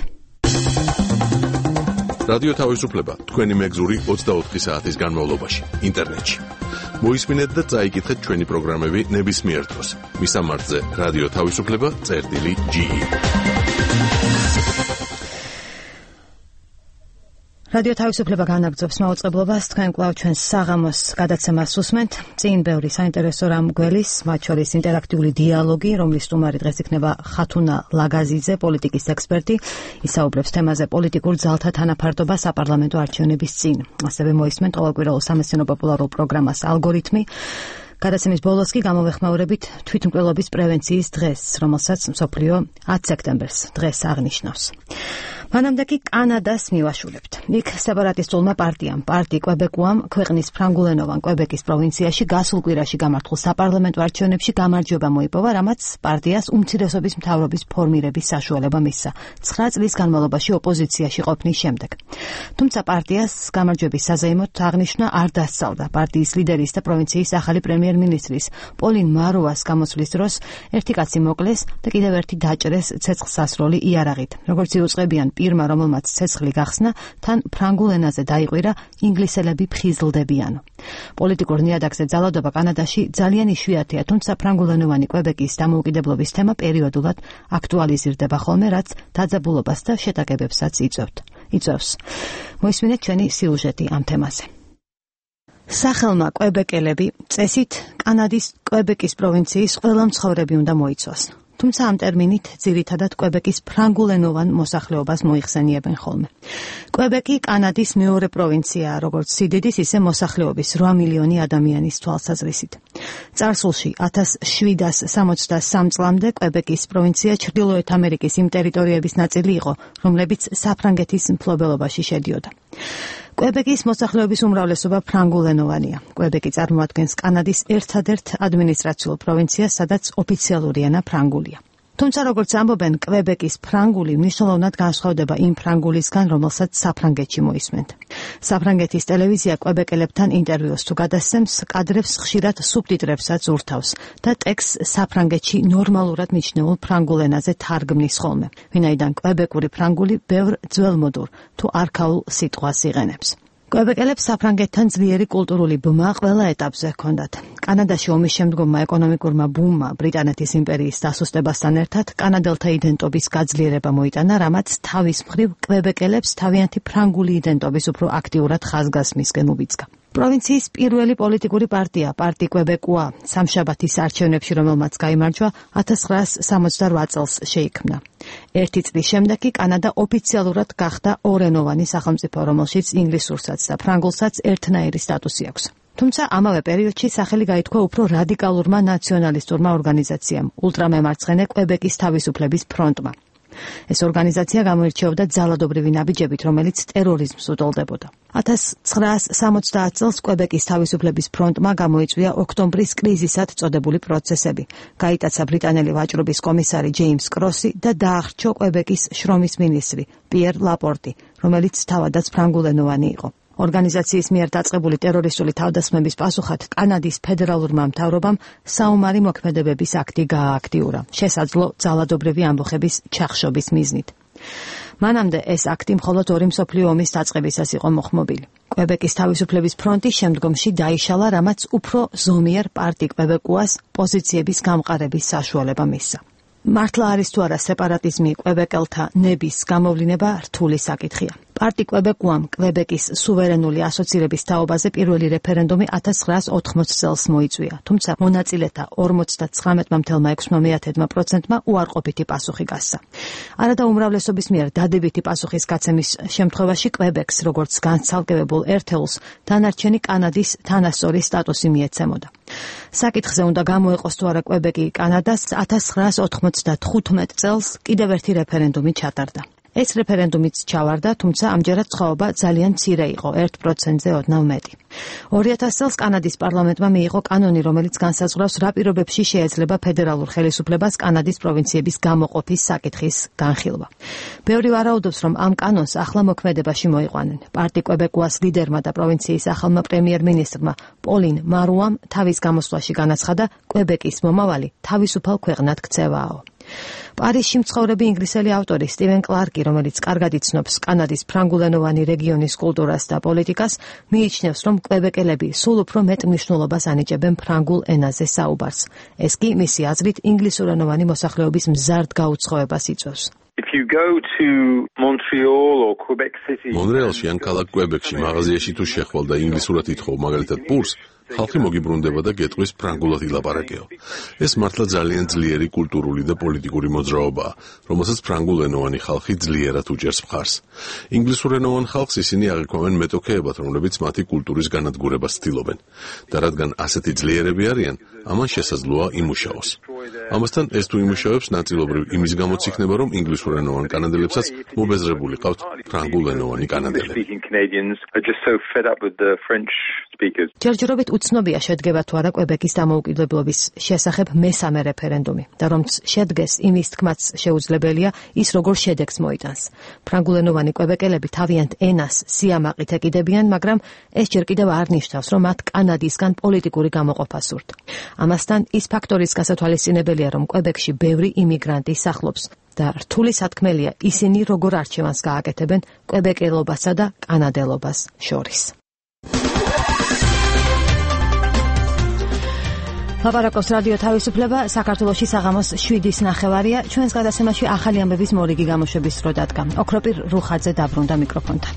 რადიო თავისუფლება თქვენი მეგზური ოცდაოთხი საათის განმავლობაში ინტერნეტში. მოისმინეთ და წაიკითხეთ ჩვენი პროგრამები ნებისმიერ დროს. მისამართზე რადიო თავისუფლება წერტილი ჯი. რადიო თავისუფლება განაგრძობს მაუწყებლობას, თქვენ კვლავ ჩვენს საღამოს გადაცემას უსმენთ. წინ ბევრი საინტერესო რამ გველის, მათ შორის ინტერაქტიული დიალოგი, რომლის სტუმარი დღეს იქნება ხათუნა ლაგაზიძე, პოლიტიკის ექსპერტი. ისაუბრებს თემაზე პოლიტიკურ ძალთა თანაფარდობა საპარლამენტო არჩევნების წინ. ასევე მოისმენთ ყოველკვირეულ სამეცნიერო პოპულარულ პროგრამას ალგორითმი. გადაცემის ბოლოს კი გამოვეხმაურებით თვითმკვლელობის პრევენციის დღეს, რომელსაც მსოფლიო ათი სექტემბერს დღეს აღნიშნავს. მანამდე კი კანადას მივაშულებთ. იქ სეპარატისტულმა პარტიამ, პარტი კვებეკუამ ქვეყნის ფრანგულენოვან კვებეკის პროვინციაში გასულ კვირაში გამართულ საპარლამენტო არჩევნებში გამარჯვება მოიპოვა, რამაც პარტიას უმცირესობის მთავრობის ფორმირების საშუალება მისცა ცხრა წლის განმავლობაში ოპოზიციაში ყოფნის შემდეგ. თუმცა პარტიას გამარჯვების საზეიმოდ აღნიშვნა არ დასწავდა. პარტიის ლიდერის და პროვინციის ახალი პრემიერ-მინისტრის პოლინ მარუას გამოსვლის დროს ერთი კაცი მოკლეს და კიდევ ერთი დაჭრეს ცეცხლსასროლი იარაღით. როგორც იუწყებიან პირმა, რომელმაც ცეცხლი გახსნა, თან ფრანგულ ენაზე დაიყვირა ინგლისელები ფხიზლდებიანო. პოლიტიკურ ნიადაგზე ძალადობა კანადაში ძალიან იშვიათია, თუმცა ფრანგულენოვანი კვებეკის დამოუკიდებლობის თემა პერიოდულად აქტუალიზირდება ხოლმე, რაც დაძაბულობას და შეტაკებებსაც იწვევს. მოისმინეთ ჩვენი სიუჟეტი ამ თემაზე. სახელმა კვებეკელები წესით კანადის კვებეკის პროვინციის ყველა მცხოვრები უნდა მოიცვას. თუმცა ამ ტერმინით ძირითადად კვებეკის ფრანგულენოვან მოსახლეობას მოიხსენიებენ ხოლმე. კვებეკი კანადის მეორე პროვინციაა, როგორც სიდიდის, ისე მოსახლეობის რვა მილიონი ადამიანის თვალსაზრისით. წარსულში ათას შვიდას სამოცდასამ წლამდე კვებეკის პროვინცია ჩრდილოეთ ამერიკის იმ ტერიტორიების ნაწილი იყო, რომლებიც საფრანგეთის მფლობელობაში შედიოდა. კვებეკის მოსახლეობის უმრავლესობა ფრანგულენოვანია. კვებეკი წარმოადგენს კანადის ერთადერთ ადმინისტრაციულ პროვინციას, სადაც ოფიციალური ენა ფრანგულია. თუმცა როგორც ამბობენ, კვებეკის ფრანგული მნიშვნელოვნად განსხვავდება იმ ფრანგულისგან, რომელსაც საფრანგეთში მოისმენთ. საფრანგეთის ტელევიზია კვებეკელებთან ინტერვიუს თუ გადასცემს, კადრებს ხშირად სუბტიტრებსაც ურთავს და ტექსტს საფრანგეთში ნორმალურად მიჩნეულ ფრანგულ ენაზე თარგმნის ხოლმე, ვინაიდან კვებეკური ფრანგული ბევრ ძველმოდურ თუ არქაულ სიტყვას იღენებს. კვებეკელებს საფრანგეთთან ძლიერი კულტურული ბმა ყველა ეტაპზე ჰქონდათ. კანადაში ომის შემდგომმა ეკონომიკურმა ბუმმა ბრიტანეთის იმპერიის დასუსტებასთან ერთად კანადელთა იდენტობის გაძლიერება მოიტანა, რამაც თავის მხრივ კვებეკელებს თავიანთი ფრანგული იდენტობის უფრო აქტიურად ხაზგასმისკენ უბიძგა. პროვინციის პირველი პოლიტიკური პარტია, პარტი კვებეკუა, სამშაბათის არჩევნებში, რომელმაც გაიმარჯვა, ათას ცხრაას სამოცდარვა წელს შეიქმნა. ერთი წლის შემდეგ კი კანადა ოფიციალურად გახდა ორენოვანი სახელმწიფო, რომელშიც ინგლისურსაც და ფრანგულსაც ერთნაირი სტატუსი აქვს. თუმცა ამავე პერიოდში სახელი გაითქვა უფრო რადიკალურმა ნაციონალისტურმა ორგანიზაციამ, ულტრამემარცხენე კვებეკის თავისუფლების ფრონტმა. ეს ორგანიზაცია გამოირჩეოდა ძალადობრივი ნაბიჯებით, რომელიც ტერორიზმს უტოლდებოდა. ათას ცხრაას სამოცდაათ წელს კვებეკის თავისუფლების ფრონტმა გამოიწვია ოქტომბრის კრიზისად წოდებული პროცესები. გაიტაცა ბრიტანელი ვაჭრობის კომისარი ჯეიმს კროსი და დაახრჩო კვებეკის შრომის მინისტრი პიერ ლაპორტი, რომელიც თავადაც ფრანგულენოვანი იყო. ორგანიზაციის მიერ დაწყებული ტერორისტული თავდასხმების პასუხად კანადის ფედერალურმა მთავრობამ საომარი მოქმედებების აქტი გაააქტიურა, შესაძლო ძალადობრივი ამბოხების ჩახშობის მიზნით. მანამდე ეს აქტი მხოლოდ ორი მსოფლიო ომის დაწყებისას იყო მოხმობილი. კვებეკის თავისუფლების ფრონტი შემდგომში დაიშალა, რამაც უფრო ზომიერ პარტი კვებეკუას პოზიციების გამყარების საშუალება მისცა. მართლა არის თუ არა სეპარატიზმი კვებეკელთა ნების გამოვლინება რთული საკითხია. პარტი კვებეკუამ კვებეკის სუვერენული ასოცირების თაობაზე პირველი რეფერენდუმი ათას ცხრაას ოთხმოცი წელს მოიწვია, თუმცა მონაწილეთა ორმოცდათხრამეტ virgulă ექვსი პროცენტმა უარყოფითი პასუხი გასცა. არადა უმრავლესობის მიერ დადებითი პასუხის გაცემის შემთხვევაში კვებეკს, როგორც განცალკევებულ ერთეულს, დანარჩენი კანადის თანასწორი სტატუსი მიეცემოდა. საკითხზე უნდა გამოეყოს თუ არა კვებეკი კანადას ათას ცხრაას ოთხმოცდათხუთმეტ წელს კიდევ ერთი რეფერენდუმი ჩატარდა. ეს რეფერენდუმიც ჩავარდა, თუმცა ამჯერად სხვაობა ძალიან მცირე იყო, ერთ პროცენტზე ოდნავ მეტი. ორი ათას წელს კანადის პარლამენტმა მიიღო კანონი, რომელიც განსაზღვრავს, რა პირობებში შეიძლება ფედერალურ ხელისუფლებას კანადის პროვინციების გამოყოფის საკითხის განხილვა. ბევრი ვარაუდობს, რომ ამ კანონს ახლა მოქმედებაში მოიყვანენ. პარტი კვებეკუას ლიდერმა და პროვინციის ახალმა პრემიერ-მინისტრმა პოლინ მარუამ თავის გამოსვლაში განაცხადა, კვებეკის მომავალი თავისუფალ ქვეყნად ქცევაო. პარიზში მცხოვრები ინგლისელი ავტორი სტივენ კლარკი, რომელიც კარგად იცნობს კანადის ფრანგულენოვანი რეგიონის კულტურას და პოლიტიკას, მიიჩნევს, რომ კვებეკელები სულ უფრო მეტ მნიშვნელობას ანიჭებენ ფრანგულ ენაზე საუბარს. ეს კი მისი აზრით ინგლისურენოვანი მოსახლეობის მზარდ გაუცხოებას იწვევს. If you go to Montreal or Quebec City, მონრეალში ან ქალაქ კვებეკში მაღაზიაში თუ შეხვალ და ინგლისურად ითხოვ მაგალითად პურს, ხალხი მოგიბრუნდება და გეტყვის ფრანგულად ილაპარაკეო. ეს მართლა ძალიან ძლიერი კულტურული და პოლიტიკური მოძრაობაა, რომელსაც ფრანგულენოვანი ხალხი ძლიერად უჭერს მხარს. ინგლისურენოვან ხალხს ისინი აღიქვამენ მეტოქეებად, რომლებიც მათი კულტურის განადგურებას ცდილობენ. და რადგან ასეთი ძლიერები არიან, ამან შესაძლოა იმუშაოს. ამასთან ეს თუ იმუშავებს, ნაწილობრივ იმის გამოც იქნება, რომ ინგლისურენოვან კანადელებსაც მობეზრებული ყავთ ფრანგულენოვანი კანადელები. ჯერჯერობით უცნობია შედგება თუ არა კვებეკის დამოუკიდებლობის შესახებ მესამე რეფერენდუმი და რომც შედგეს, იმის თქმაც შეუძლებელია ის როგორ შედეგს მოიტანს. ფრანგულენოვანი კვებეკელები თავიანთ ენას სიამაყით ეკიდებიან, მაგრამ ეს ჯერ კიდევ არ ნიშნავს, რომ მათ კანადისგან პოლიტიკური გამოყოფა სურთ. ამასთან ის ფაქტორიც გასათვალისწინებელია, რომ კვებეკში ბევრი იმიგრანტი სახლობს და რთული სათქმელია ისინი როგორ არჩევანს გააკეთებენ კვებეკელობასა და კანადელობას შორის. ლაპარაკობს რადიო თავისუფლება, საქართველოში საღამოს შვიდის ნახევარია. ჩვენს გადაცემაში ახალი ამბების მორიგი გამოშვების დრო დადგა. ოქროპირ რუხაძე დაბრუნდა მიკროფონთან.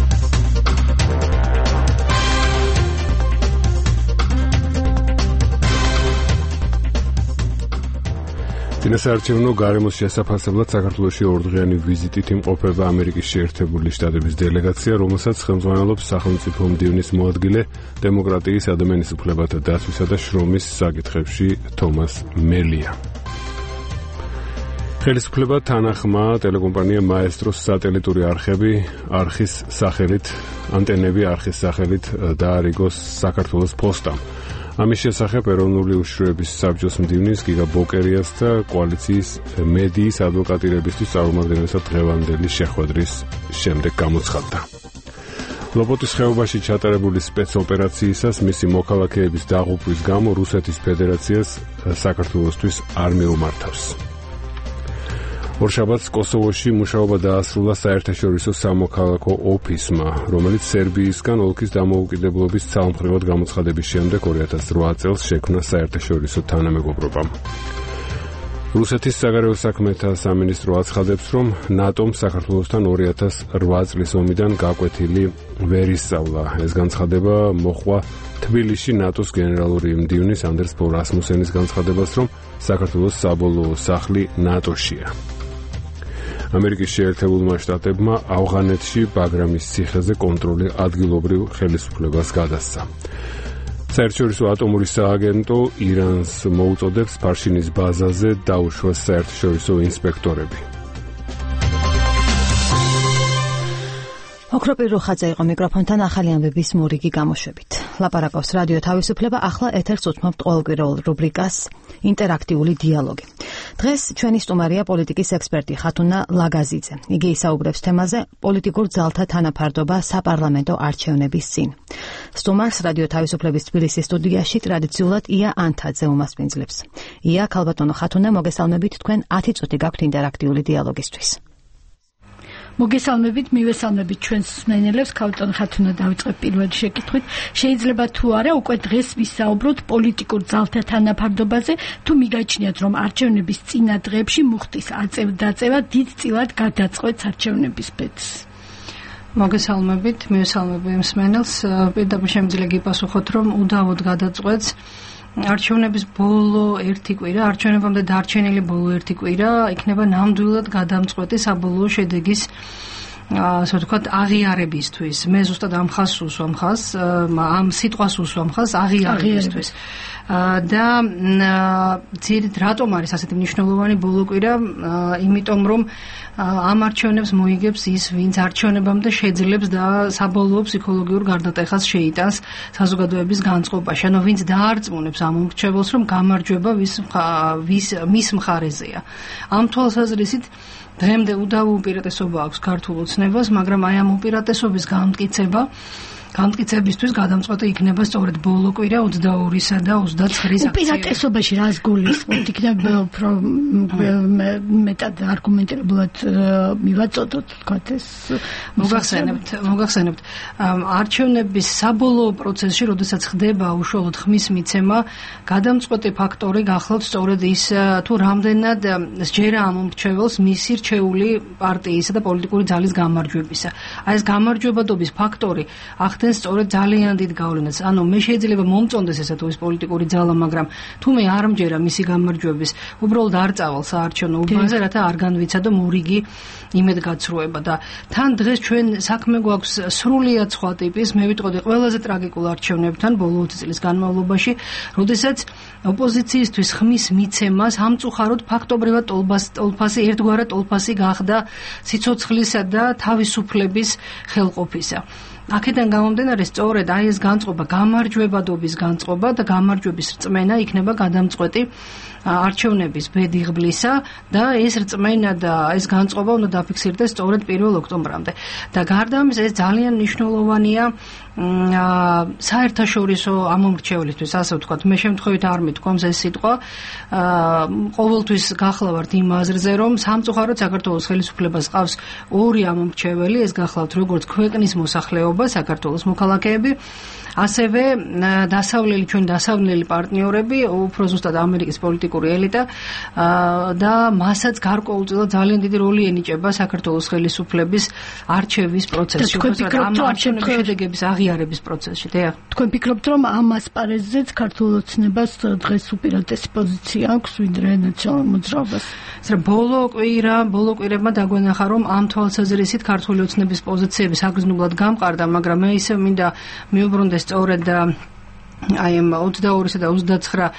წინასაარჩევნო გარემოს შესაფასებლად საქართველოში ორდღიანი ვიზიტით იმყოფება ამერიკის შეერთებული შტატების დელეგაცია, რომელსაც ხელმძღვანელობს სახელმწიფო მდივნის მოადგილე დემოკრატიის, ადამიანის უფლებათა დაცვისა და შრომის საკითხებში თომას მელია. ხელისუფლება თანახმა ტელეკომპანია მაესტროს სატელიტური არხები არხის სახელით, ანტენები არხის სახელით დაარიგოს საქართველოს პოსტამ. ამის შესახებ ეროვნული უშიშროების საბჭოს მდივნის გიგა ბოკერიას და კოალიციის მედიის ადვოკატირებისთვის წარმომადგენელთა დღევანდელი შეხვედრის შემდეგ გამოცხადდა. ლობოტის ხეობაში ჩატარებული სპეცოპერაციისას მისი მოქალაქეების დაღუპვის გამო რუსეთის ფედერაციას საქართველოსთვის არ მიუმართავს. ორშაბათს კოსოვოში მუშაობა დაასრულა საერთაშორისო სამოქალაქო ოფისმა, რომელიც სერბიისგან ოლქის დამოუკიდებლობის ცალმხრივად გამოცხადების შემდეგ ორი ათას რვა წელს შექმნა საერთაშორისო თანამეგობრობამ. რუსეთის საგარეო საქმეთა სამინისტრო აცხადებს, რომ ნატომ საქართველოსთან ორი ათას რვა წლის ომიდან გაკვეთილი ვერ ისწავლა. ეს განცხადება მოჰყვა თბილისში ნატოს გენერალური მდივნის ანდერს ფო რასმუსენის განცხადებას, რომ საქართველოს საბოლოო სახლი ნატოშია. ამერიკის შეერთებულმა შტატებმა ავღანეთში ბაგრამის ციხეზე კონტროლი ადგილობრივ ხელისუფლებას გადასცა. საერთაშორისო ატომური სააგენტო ირანს მოუწოდებს ფარშინის ბაზაზე დაუშვას საერთაშორისო ინსპექტორები. ოქროპირ რუხაძე იყო მიკროფონთან ახალი ამბების მორიგი გამოშვებით. ლაპარაკობს რადიო თავისუფლება, ახლა ეთერს უთმობთ ყოველკვირეულ რუბრიკას ინტერაქტიული დიალოგი. დღეს ჩვენი სტუმარია პოლიტიკის ექსპერტი ხათუნა ლაგაზიძე. იგი ისაუბრებს თემაზე პოლიტიკურ ძალთა თანაფარდობა საპარლამენტო არჩევნების წინ. სტუმარს რადიო თავისუფლების თბილისის სტუდიაში ტრადიციულად ია ანთაძე უმასპინძლებს. ია, ქალბატონო ხათუნა, მოგესალმებით, თქვენ ათი წუთი გაქვთ ინტერაქტიული დიალოგისთვის. მოგესალმებით, მივესალმებით ჩვენს მსმენელებს. ქავტონ ხათუნა დავიწყებ პირველი შეკითხვით. შეიძლება თუ არა უკვე დღეს ვისაუბროთ პოლიტიკურ ძალთა თანაფარდობაზე, თუ მიგაჩნიათ რომ არჩევნების წინა დღეებში მუხტის აწევ-დაწევა დიდწილად გადაწყვეტს არჩევნების ბედს. მოგესალმებით, მივესალმები მსმენელს. პირდაპირ შემიძლია გიპასუხოთ, რომ უდავოდ გადაწყვეტს არჩევნების ბოლო ერთი კვირა, არჩევნებამდე დარჩენილი ბოლო ერთი კვირა იქნება ნამდვილად გადამწყვეტი საბოლოო შედეგის ასე ვთქვათ აღიარებისთვის. მე ზუსტად ამ ხაზს უსვამ ხაზს, ამ სიტყვას უსვამ ხაზს აღიარებისთვის. და ძირით რატომ არის ასეთი მნიშვნელოვანი ბოლო კვირა? იმიტომ რომ ამ არჩევნებს მოიგებს ის, ვინც არჩევნებამდე შეძლებს და საბოლოო ფსიქოლოგიურ გარდატეხას შეიტანს საზოგადოების განწყობაში. ანუ ვინც დაარწმუნებს ამ მომრჩეველს, რომ გამარჯვება ვის ვის მის მხარეზეა. ამ თვალსაზრისით დღემდე უდავო უპირატესობა აქვს ქართულ ოცნებას, მაგრამ აი ამ უპირატესობის გამტკიცება გამტკიცებისთვის გადამწყვეტი იქნება სწორედ ბოლო კვირა ოცდაორისა და ოცდაცხრის აქციები. უპირატესობაში რას გულისხმობთ? იქნება უფრო მეტად არგუმენტირებულად მივაწოდოთ, თქვათ ეს. მოგახსენებთ, მოგახსენებთ. არჩევნების საბოლოო პროცესში, როდესაც ხდება უშუალოდ ხმის მიცემა, გადამწყვეტი ფაქტორი გახლავთ სწორედ ის, თუ რამდენად სჯერა ამ მომრჩეველს მისი რჩეული პარტიისა და პოლიტიკური ძალის გამარჯვებისა. აი ეს გამარჯვებადობის ფაქტორი ახდენს სწორედ ძალიან დიდ გავლენას. ანუ მე შეიძლება მომწონდეს ესა თუ ის პოლიტიკური ძალა, მაგრამ თუ მე არ მჯერა მისი გამარჯვების, უბრალოდ არ წავალ საარჩევნო უბანზე, რათა არ განვიცადო მორიგი იმედგაცრუება. და თან დღეს ჩვენ საქმე გვაქვს სრულიად სხვა ტიპის, მე ვიტყოდი ყველაზე ტრაგიკულ არჩევნებთან ბოლო ოცი წლის განმავლობაში, როდესაც ოპოზიციისთვის ხმის მიცემა სამწუხაროდ ფაქტობრივად ტოლფასი, ერთგვარად ტოლფასი გახდა სიცოცხლისა და თავისუფლების ხელყოფისა. აქედან გამომდინარე სწორედ აი ეს განწყობა, გამარჯვებადობის განწყობა და გამარჯვების რწმენა იქნება გადამწყვეტი არჩევნების ბედიღბლისა და ეს რწმენა და ეს განწყობა უნდა დაფიქსირდეს სწორედ პირველ ოქტომბრამდე. და გარდა ამისა ეს ძალიან მნიშვნელოვანია საერთაშორისო ამომრჩევლისთვის, ასე ვთქვათ, მე შემთხვევით არ მithქვამს ეს სიტყვა. ყოველთვის გახლავართ იმ აზრზე, რომ სამწუხაროდ საქართველოს ხელისუფლებას ყავს ორი ამომრჩეველი, ეს გახლავთ როგორც ქვეყნის მოსახლეობა, საქართველოს მოქალაქეები, ასევე დასავლელი ჩვენ დასავლელი პარტნიორები, უფრო ზუსტად ამერიკის პოლიტიკური ელიტა და მასაც გარკვეულწილად ძალიან დიდი როლი ენიჭება საქართველოს ხელისუფლების არჩევის პროცესში, უბრალოდ ამ არჩევნების შედეგების აღიარების პროცესში. თქვენ ფიქრობთ, რომ ამ ასპარეზზეც ქართულ ოცნებას დღეს უპირატესი პოზიცია აქვს ვიდრე ნაციონალურ მოძრაობას? ეს ბოლო კვირა, ბოლო კვირებმა დაგვენახა, რომ ამ თვალსაზრისით ქართული ოცნების პოზიციები საგრძნობლად გამყარდა, მაგრამ მე ისე მინდა მიუბრუნდეს სწორედ აი ამ ოცდაორისა და ოცდაცხრა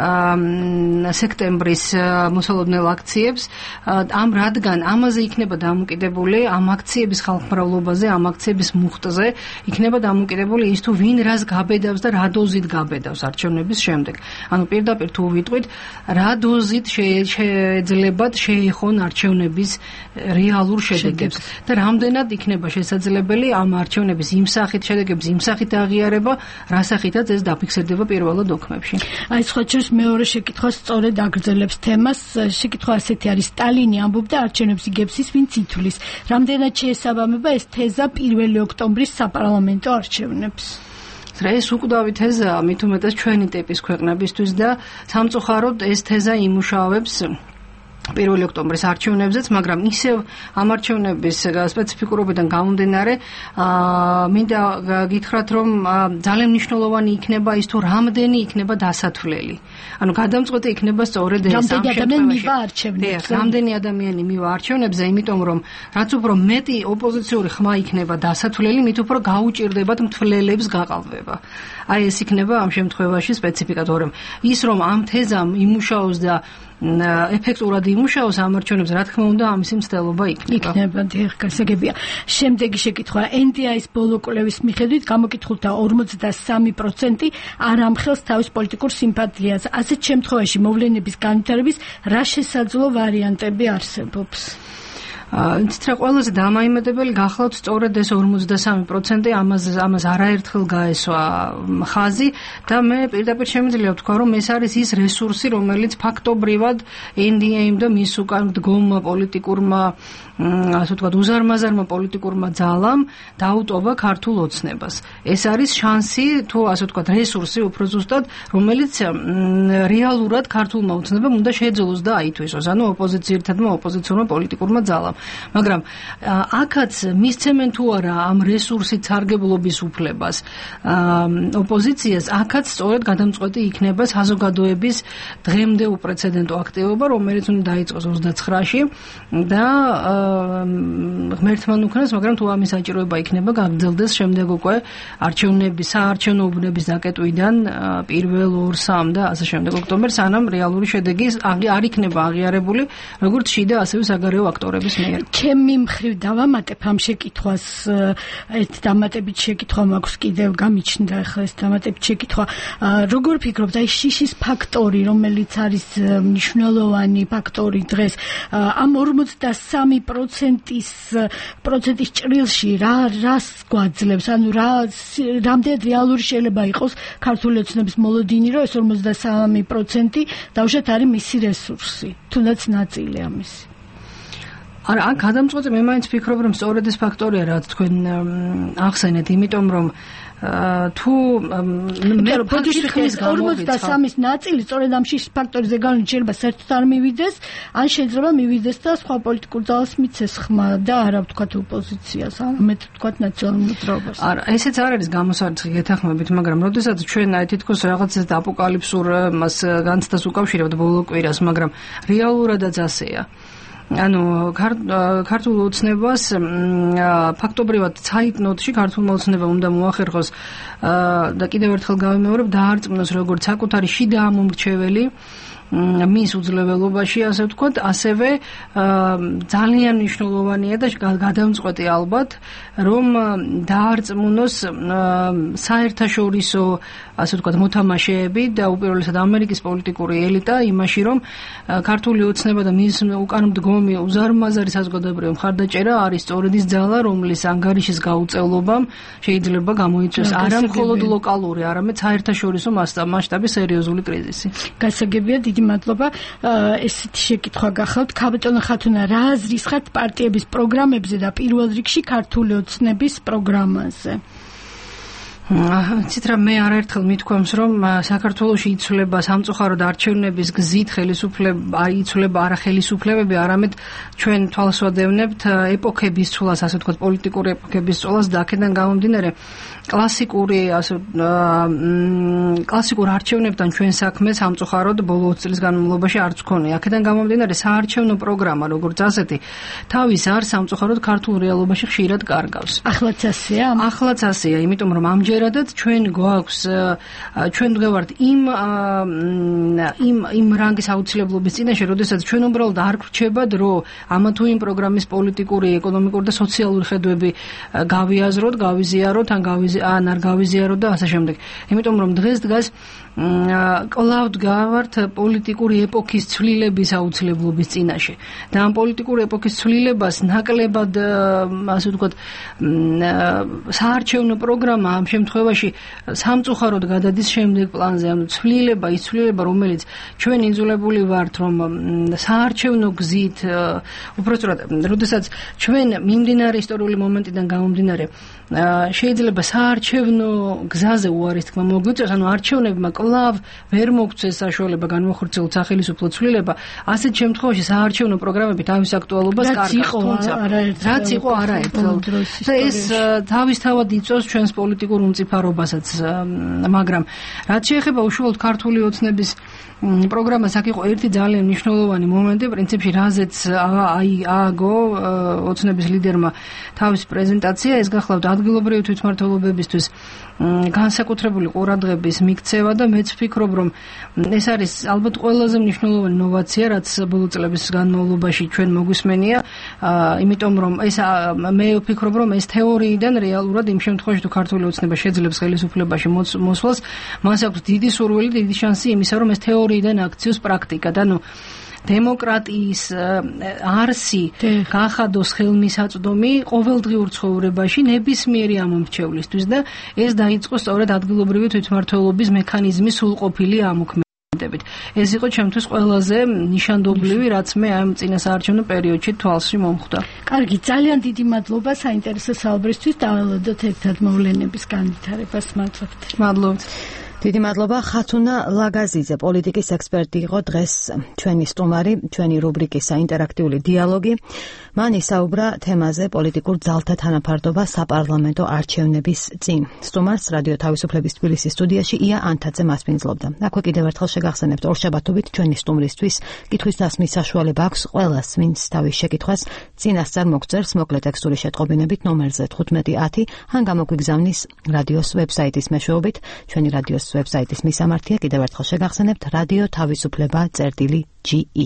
სექტემბრის მოსალოდნელ აქციებს. ამ რადგან ამაზე იქნება დამოკიდებული, ამ აქციების ხალხმრავლობაზე, ამ აქციების მუხტზე იქნება დამოკიდებული ის, თუ ვინ რას გაბედავს და რა დოზით გაბედავს არჩევნების შემდეგ. ანუ პირდაპირ თუ ვიტყვით, რა დოზით შეეძლებათ შეეხონ არჩევნების რეალურ შედეგებს და რამდენად იქნება შესაძლებელი ამ არჩევნების იმ სახით შედეგების იმ სახით აღიარება, რა სახითაც ეს დაფიქსირდება პირველად დოქმებში. აი სხვა ჩვენს მეორე შეკითხვა სწორედ აგრძელებს თემას. შეკითხვა ასეთი არის: სტალინი ამბობდა არჩევნებს იგებს ის, ვინც ითვლის. რამდენად შეესაბამება ეს თეზა პირველი ოქტომბრის საპარლამენტო არჩევნებს? ეს უკვდავი თეზაა, მით უმეტეს ჩვენი ტიპის ქვეყნებისთვის და სამწუხაროდ ეს თეზა იმუშავებს პირველი ოქტომბრის არჩევნებზეც, მაგრამ ისევ ამ არჩევნების სპეციფიკურობიდან გამომდინარე, მინდა გითხრათ, რომ ძალიან მნიშვნელოვანი იქნება ის, თუ რამდენი იქნება დასათვლელი. ანუ გადამწყვეტი იქნება სწორედ ეს ამ შემთხვევაში. რამდენი ადამიანი მივა არჩევნებზე, იმიტომ რომ რაც უფრო მეტი ოპოზიციური ხმა იქნება დასათვლელი, მით უფრო გაუჭირდებათ მთვლელებს გაყალბება. აი ეს იქნება ამ შემთხვევაში სპეციფიკატორი. ის რომ ამ თეზამ იმუშაოს და ეფექტურად იმუშაოს ამ არჩევნებს, რა თქმა უნდა, ამისი მცდელობა იქნება. იქნება, დიახ, გასაგებია. შემდეგი შეკითხვა: ენ დი აის ბოლო კვლევის მიხედვით გამოკითხულთა ორმოცდასამი პროცენტი არ ამხელს თავის პოლიტიკურ სიმპათიას. ასეთ შემთხვევაში მოვლენების განვითარების რა შესაძლო ვარიანტები არსებობს? იცით რა, ყველაზე დამაიმედებელი გახლავთ სწორედ ეს ორმოცდასამი პროცენტი, ამაზე ამას არაერთხელ გაესვა ხაზი და მე პირდაპირ შემიძლია ვთქვა, რომ ეს არის ის რესურსი, რომელიც ფაქტობრივად ენ დი ეიმ და მის უკან დგომმა პოლიტიკურმა ასე ვთქვათ, უზარმაზარმა პოლიტიკურმა ძალამ დაუტოვა ქართულ ოცნებას. ეს არის შანსი, თუ ასე ვთქვათ, რესურსი უფრო ზუსტად, რომელიც რეალურად ქართულმა ოცნებამ უნდა შეეძლოს და აითვისოს, ანუ ოპოზიციერთადმა ოპოზიციურმა პოლიტიკურმა ძალამ. მაგრამ აქაც მისცემენ თუ არა ამ რესურსით სარგებლობის უფლებას ოპოზიციას, აქაც სწორედ გადამწყვეტი იქნება საზოგადოების დღემდე უპრეცედენტო აქტივობა, რომელიც უნდა დაიწყოს ოცდაცხრაში და ღმერთთან უქნას, მაგრამ თუ ამის საჭიროება იქნება, გაგრძელდეს შემდეგ უკვე არჩევნების, საარჩევნო უბნების დაკეტვიდან პირველ ორ სამ და ასე შემდეგ ოქტომბერს, სანამ რეალური შედეგი არ იქნება აღიარებული, როგორც შიდა, ასევე საგარეო აქტორების მიერ. ჩემი მხრივ დავამატებ ამ შეკითხვას, ეს დამატებით შეკითხვა მაქვს კიდევ გამიჩნდა ახლა ეს დამატებით შეკითხვა. როგორ ფიქრობთ, აი შიშის ფაქტორი, რომელიც არის მნიშვნელოვანი ფაქტორი დღეს, ამ ორმოცდასამი პროცენტის პროცენტის ჭრილში რა რას გვაძლევს, ანუ რა რამდენ რეალური შეიძლება იყოს ქართული ოცნების მოლოდინი, რომ ეს ორმოცდასამი პროცენტი დაუშვათ არის მისი რესურსი, თუნდაც ნაწილი ამისი. არა, აქ გადამწყვეტი მე მაინც ვფიქრობ, რომ სწორედ ეს ფაქტორია, რაც თქვენ ახსენეთ, იმიტომ რომ თუ მე ფაქტически ორმოცდასამის ნაწილი სწორედ ამ შიშის ფაქტორზე გავლენით შეიძლება საერთოდ არ მივიდეს, ან შეიძლება მივიდეს და სხვა პოლიტიკურ ძალას მიცეს ხმა და არა ვთქვათ ოპოზიციას, არამედ ვთქვათ ნაციონალურ მოძრაობას. არა, ესეც არ არის გამოსარცხი გეთანხმებით, მაგრამ როდესაც ჩვენ აი თითქოს რაღაც ეს აპოკალიფსურ მას განცდას უკავშირებთ ბოლო კვირას, მაგრამ რეალურადაც ასეა. ანუ ქართულ ოცნებას ფაქტობრივად ცაიტნოტში ქართულმა ოცნებამ უნდა მოახერხოს და კიდევ ერთხელ გავიმეორებ, დაარწმუნოს როგორც საკუთარი შიდა ამომრჩეველი მის უძლეველობაში, ასე ვთქვათ, ასევე ძალიან მნიშვნელოვანია და გადამწყვეტი ალბათ, რომ დაარწმუნოს საერთაშორისო, ასე ვთქვათ, მოთამაშეები და უპირველესად ამერიკის პოლიტიკური ელიტა იმაში, რომ ქართული ოცნება და მის უკან მდგომი უზარმაზარი საზოგადოებრივი მხარდაჭერა არის სწორედ ის ძალა, რომლის ანგარიშის გაუწევლობამ შეიძლება გამოიწვიოს არა მხოლოდ ლოკალური, არამედ საერთაშორისო მასშტაბის სერიოზული კრიზისი. გასაგებია, დიდი მადლობა. ესეთი შეკითხვა გახავთ, ქაბატონო ხათუნა, რა აზრის ხართ პარტიების პროგრამებზე და პირველ რიგში ქართული ოცნების პროგრამაზე? ცით რა, მე არაერთხელ მithქვამს, რომ საქართველოში იცვლება სამწუხაროდ არჩევნების გზით ხელისუფლება, იცვლება არა ხელისუფლებები, არამედ ჩვენ თვალს ვადევნებთ ეპოქების ცვლას, ასე ვთქვათ, პოლიტიკური ეპოქების ცვლას და აქედან გამომდინარე კლასიკური, ასე კლასიკურ არჩევნებთან ჩვენ საქმე სამწუხაროდ ბოლო ოცი წლის განმავლობაში არც გქონია. აქედან გამომდინარე საარჩევნო პროგრამა, როგორც ასეთი, თავის არ სამწუხაროდ ქართულ რეალობაში ხშირად კარგავს. ახლაც ასეა? ახლაც ასეა, იმიტომ რომ ამჯერადაც ჩვენ გვაქვს, ჩვენ ვდგევართ იმ იმ იმ რანგის აუცილებლობის წინაშე, როდესაც ჩვენ უბრალოდ არ გვრჩება დრო ამა თუ იმ პროგრამის პოლიტიკური, ეკონომიკური და სოციალური ხედვები გავიაზროთ, გავიზიაროთ, ან გავიზიაროთ ან არ გავიზიაროთ და ასე შემდეგ. იმიტომ რომ დღეს დგას კვლავ დგავართ პოლიტიკური ეპოქის ცვლილების აუცილებლობის წინაშე. და ამ პოლიტიკური ეპოქის ცვლილებას ნაკლებად, ასე ვთქვათ, საარჩევნო პროგრამა ამ შემთხვევაში სამწუხაროდ გადადის შემდეგ პლანზე. ანუ ცვლილება, ის ცვლილება, რომელიც ჩვენ იძულებული ვართ, რომ საარჩევნო გზით, უпростоრად, როდესაც ჩვენ მიმდინარე ისტორიული მომენტიდან გამომდინარე შეიძლება საარჩევნო გზაზე უარის თქმა მოგვიწევს, ანუ არჩევნებმა კვლავ ვერ მოგცეს საშუალება განმოხორციელოთ სახელმწიფო ცვლილება, ასეთ შემთხვევაში საარჩევნო პროგრამები თავის აქტუალობას კარგავს, თუმცა რაც იყო არაერთხელ და ეს თავისთავად იწვევს ჩვენს პოლიტიკურ უმწიფარობასაც, მაგრამ რაც შეეხება უშუალოდ ქართული ოცნების პროგრამას, აქ იყო ერთი ძალიან მნიშვნელოვანი მომენტი, პრინციპში რაზეც ააგო ოცნების ლიდერმა თავის პრეზენტაცია, ეს გახლავთ ადგილობრივი თვითმმართველობებისთვის განსაკუთრებული ყურადღების მიქცევა და მეც ვფიქრობ, რომ ეს არის ალბათ ყველაზე მნიშვნელოვანი ნოვაცია, რაც ბოლო წლების განმავლობაში ჩვენ მოგვისმენია, იმიტომ რომ ეს მე ვფიქრობ, რომ ეს თეორიიდან რეალურად იმ შემთხვევაში თუ ქართული ოცნება შეძლებს ხელისუფლებაში მოსვლას, მას აქვს დიდი სურვილი, დიდი შანსი იმისა, რომ ეს თეორიიდან აქციოს პრაქტიკად. ანუ დემოკრატიის არსი განხადოს ხელმისაწვდომი ყოველდღიურ ცხოვრებაში ნებისმიერი ამომრჩევლისთვის და ეს დაიწყო სწორედ ადგილობრივი თვითმმართველობის მექანიზმის სრულყოფილი ამოქმედებით. ეს იყო ჩემთვის ყველაზე ნიშანდობლივი, რაც მე ამ წინასაარჩევნო პერიოდში თვალში მომხვდა. კარგი, ძალიან დიდი მადლობა საინტერესო საუბრისთვის. დაველოდოთ ერთად მოვლენების განვითარებას. მადლობთ. მადლობთ. დიდი მადლობა. ხათუნა ლაგაზიძე, პოლიტიკის ექსპერტი იყო დღეს ჩვენი სტუმარი, ჩვენი რუბრიკის საინტერაქტიული დიალოგი. მან ისაუბრა თემაზე პოლიტიკურ ძალთა თანაფარდობა საპარლამენტო არჩევნების წინ. სტუმარს რადიო თავისუფლების თბილისის სტუდიაში ია ანთაძე მასპინძლობდა. აქვე კიდევ ერთხელ შეგახსენებთ, ორშაბათობით ჩვენი სტუმრისთვის კითხვის დასმის საშუალება აქვს ყველას, ვინც თავის შეკითხვას წინასწარ მოგწერს მოკლე ტექსტური შეტყობინებით ნომერზე თხუთმეტი ათი ან გამოგვიგზავნის რადიოს ვებსაიტის მეშვეობით. ჩვენი რადიოს ვებსაიტის მისამართია კიდევ ერთხელ შეგახსენებთ რადიო თავისუფლება წერტილი ჯი ი.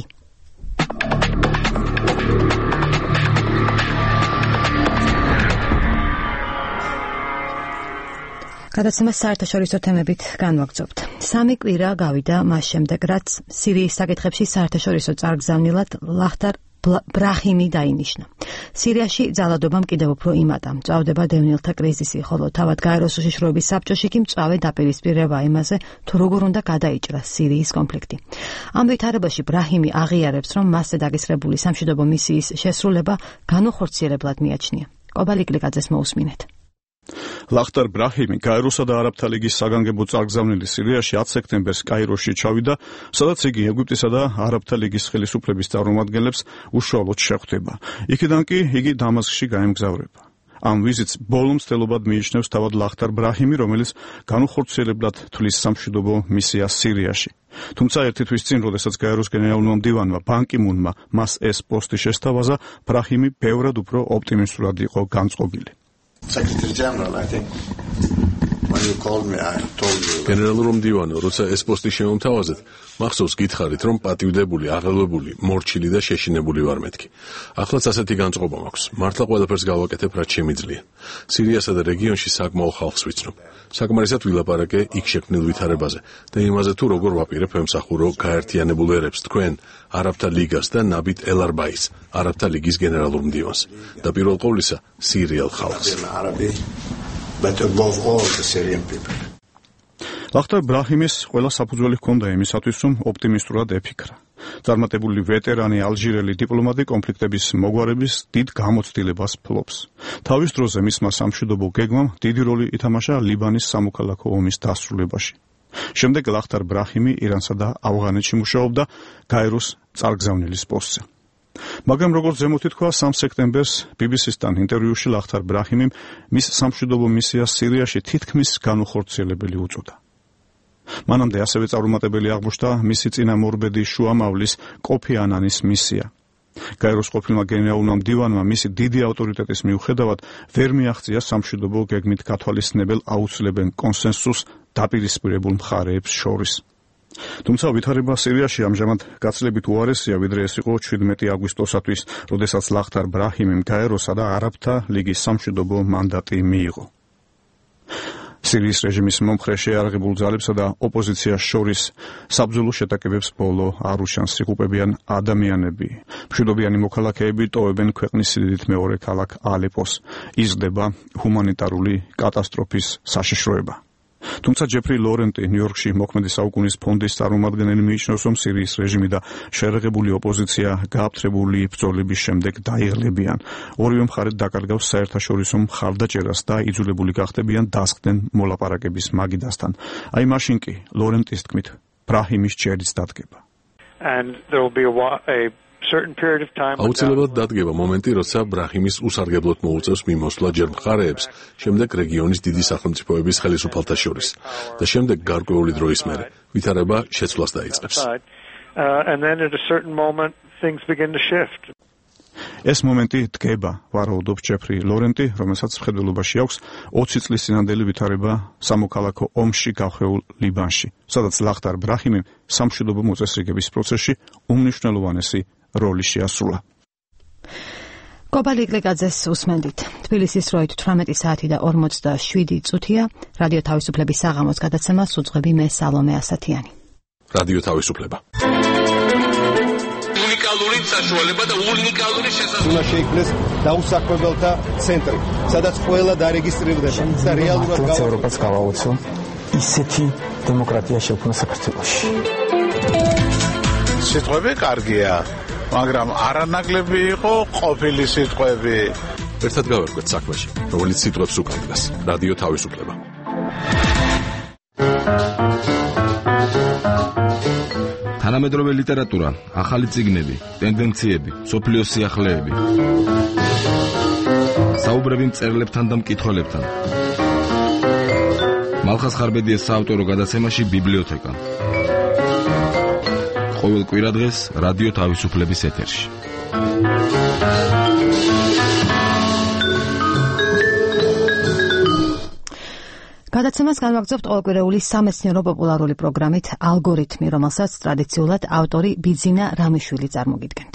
გადაცემას საერთაშორისო თემებით განვაგრძობთ. სამი კვირა გავიდა მას შემდეგ, რაც სირიის საკითხებში საერთაშორისო წარგზავნილად ლახტარ ბრაჰიმი დაინიშნა. სირიაში ძალადობამ კიდევ უფრო იმატა. მწვავდება დევნილთა კრიზისი, ხოლო თავად გაეროს უშიშროების საბჭოში კი მწვავე დაპირისპირება იმაზე, თუ როგორ უნდა გადაიჭრას სირიის კონფლიქტი. ამ ვითარებაში ბრაჰიმი აღიარებს, რომ მასზე დაგისრებული სამშვიდობო მისიის შესრულება განუხორციელებლად მიაჩნია. კობალი კლიკაძეს მოусმინეთ. ლახტარ ბრაჰიმი გაეროსა და არაბთა ლიგის საგანგებო წარგზავნილი სირიაში ათ სექტემბერს კაიროში ჩავიდა, სადაც იგი ეგვიპტისა და არაბთა ლიგის ხელისუფლების წარმომადგენლებს უშუალოდ შეხვდება. იქიდან კი იგი დამასკში გაემგზავრება. ამ ვიზიტს ბოლო მცდელობად მიიჩნევს თავად ლახტარ ბრაჰიმი, რომელიც განუხორციელებლად თვლის სამშვიდობო მისიას სირიაში. თუმცა ერთი თვის წინ, როდესაც გაეროს გენერალურმა მდივანმა ბან კი მუნმა მას ეს პოსტი შესთავაზა, ბრაჰიმი ბევრად უფრო ოპტიმისტურად იყო განწყობილი. Secretary General, I think, when you called me, I told you... გენერალურ მდივანო, როცა ეს პოსტი შემომთავაზეთ, მახსოვს გითხარით, რომ პატივდებული, აღელვებული, მორჩილი და შეშინებული ვარ მეთქი. ახლაც ასეთი განწყობა მაქვს. მართლა ყველაფერს გავაკეთებ, რაც შემიძლია. სირიასა და რეგიონში საკმაო ხალხს ვიცნობ. საკმარისად ვილაპარაკე იქ შექმნილ ვითარებაზე და იმაზე, თუ როგორ ვაპირებ ემსახურო გაერთიანებულ ერებს, თქვენ, არაბთა ლიგას და ნაბით ელ-არბაის, არაბთა ლიგის გენერალურ მდივანს და პირველ ყოვლისა სირიელ ხალხს. But above all the Syrian people. ლახტარ ბრაჰიმის ყველა საფუძველი ჰქონდა იმისათვის, რომ ოპტიმისტურად ეფიქრა. წარმატებული ვეტერანი ალჟირელი დიპლომატი კონფლიქტების მოგვარების დიდ გამოცდილებას ფლობს. თავის დროზე მისმა სამშვიდობო გეგმამ დიდი როლი ითამაშა ლიბანის სამოქალაქო ომის დასრულებაში. შემდეგ ლახტარ ბრაჰიმი ირანსა და ავღანეთში მუშაობდა გაეროს წარგზავნილის პოსტზე. მაგრამ როგორც ზემოთ ითქვა, სამ სექტემბერს ბი ბი სისთან ინტერვიუში ლახტარ ბრაჰიმიმ მის სამშვიდობო მისიას სირიაში თითქმის განუხორციელებელი უწოდა. მანამდე ასევე წარუმატებელი აღმოჩნდა მისი წინამორბედი შუამავლის კოფი ანანის მისია. გაეროს ყოფილმა გენერალურმა მდივანმა მისი დიდი ავტორიტეტის მიუხედავად ვერ მიაღწია სამშვიდობო გეგმით გათვალისწინებელ აუცილებელ კონსენსუსს დაპირისპირებულ მხარეებს შორის. თუმცა ვითარება სირიაში ამჟამად გაცილებით უარესია, ვიდრე ეს იყო შვიდმეტი აგვისტოსათვის, როდესაც ლახტარ ბრაჰიმიმ გაეროსა და არაბთა ლიგის სამშვიდობო მანდატი მიიღო. სირიის რეჟიმის მომხრე შეიარაღებულ ძალებსა და ოპოზიციას შორის საბრძოლო შეტაკებებს ბოლო არ უშანს. იღუპებიან ადამიანები. მშვიდობიანი მოქალაქეები ტოვებენ ქვეყნის სიდიდით მეორე ქალაქ ალეპოს. იზრდება ჰუმანიტარული კატასტროფის საშიშროება. თუმცა ჯეფრი ლორენტი ნიუ-იორკში მოქმედი საუკუნის ფონდის წარმომადგენელი მიიჩნევს, რომ სირიის რეჟიმი და შეიარაღებული ოპოზიცია გააფთრებული ბრძოლების შემდეგ დაიღლებიან. ორივე მხარე დაკარგავს საერთაშორისო მხარდაჭერას და იძულებული გახდებიან დასხდნენ მოლაპარაკების მაგიდასთან. აი მაშინ კი ლორენტის თქმით ბრაჰიმის ჯერიც დადგება. And there will be a, a certain period of time აუცილებლად დადგება მომენტი, როცა ბრაჰიმის უსარგებლოდ მოუწევს მიმოსვლა ჯერ მხარეებს, შემდეგ რეგიონის დიდი სახელმწიფოების ხელისუფალთა შორის და შემდეგ გარკვეული დროის მერე ვითარება შეცვლას დაიწყებს. Uh, and then at a certain moment things begin to shift. ეს მომენტი დგება, ვარაუდობს ჯეფრი ლორენტი, რომელსაც მხედველობაში აქვს ოცი წლის წინანდელი ვითარება სამოქალაქო ომში გავხეულ ლიბანში, სადაც ლახტარ ბრაჰიმიმ სამშვიდობო მოწესრიგების პროცესში უმნიშვნელოვანესი როლი შეასრულა. კობალი კლიკაძეს უსმენდით. თბილისის დროით თვრამეტი საათი და ორმოცდაშვიდი წუთია. რადიო თავისუფლების საღამოს გადაცემას უძღვები მე სალომე ასათიანი. რადიო თავისუფლება. უნიკალური საშუალება და უნიკალური შესაძლებლობა. უნდა შეიქმნეს დაუსაქმებელთა ცენტრი, სადაც ყველა დარეგისტრირდება და რეალურად გავა ევროპას გავაოცო ისეთი დემოკრატია შექმნა საქართველოში. სიტყვები კარგია, მაგრამ არანაკლები იყო ყოფილი სიტყვები. ერთად გავერკვეთ საქმეში, რომელიც სიტყვებს უკავშირდება. რადიო თავისუფლება. თანამედროვე ლიტერატურა, ახალი წიგნები, ტენდენციები, სოფლიოს სიახლეები. საუბრები მწერლებთან და მკითხველებთან. მალხას ხარბედიას საავტორო გადაცემაში ბიბლიოთეკა. ყოველ კვირადღეს რადიო თავისუფლების ეთერში. გადაცემას განვაგრძობთ ყოველკვირეული სამეცნიერო პოპულარული პროგრამით ალგორითმი, რომელსაც ტრადიციულად ავტორი ბიძინა რამიშვილი წარმოგიდგენთ.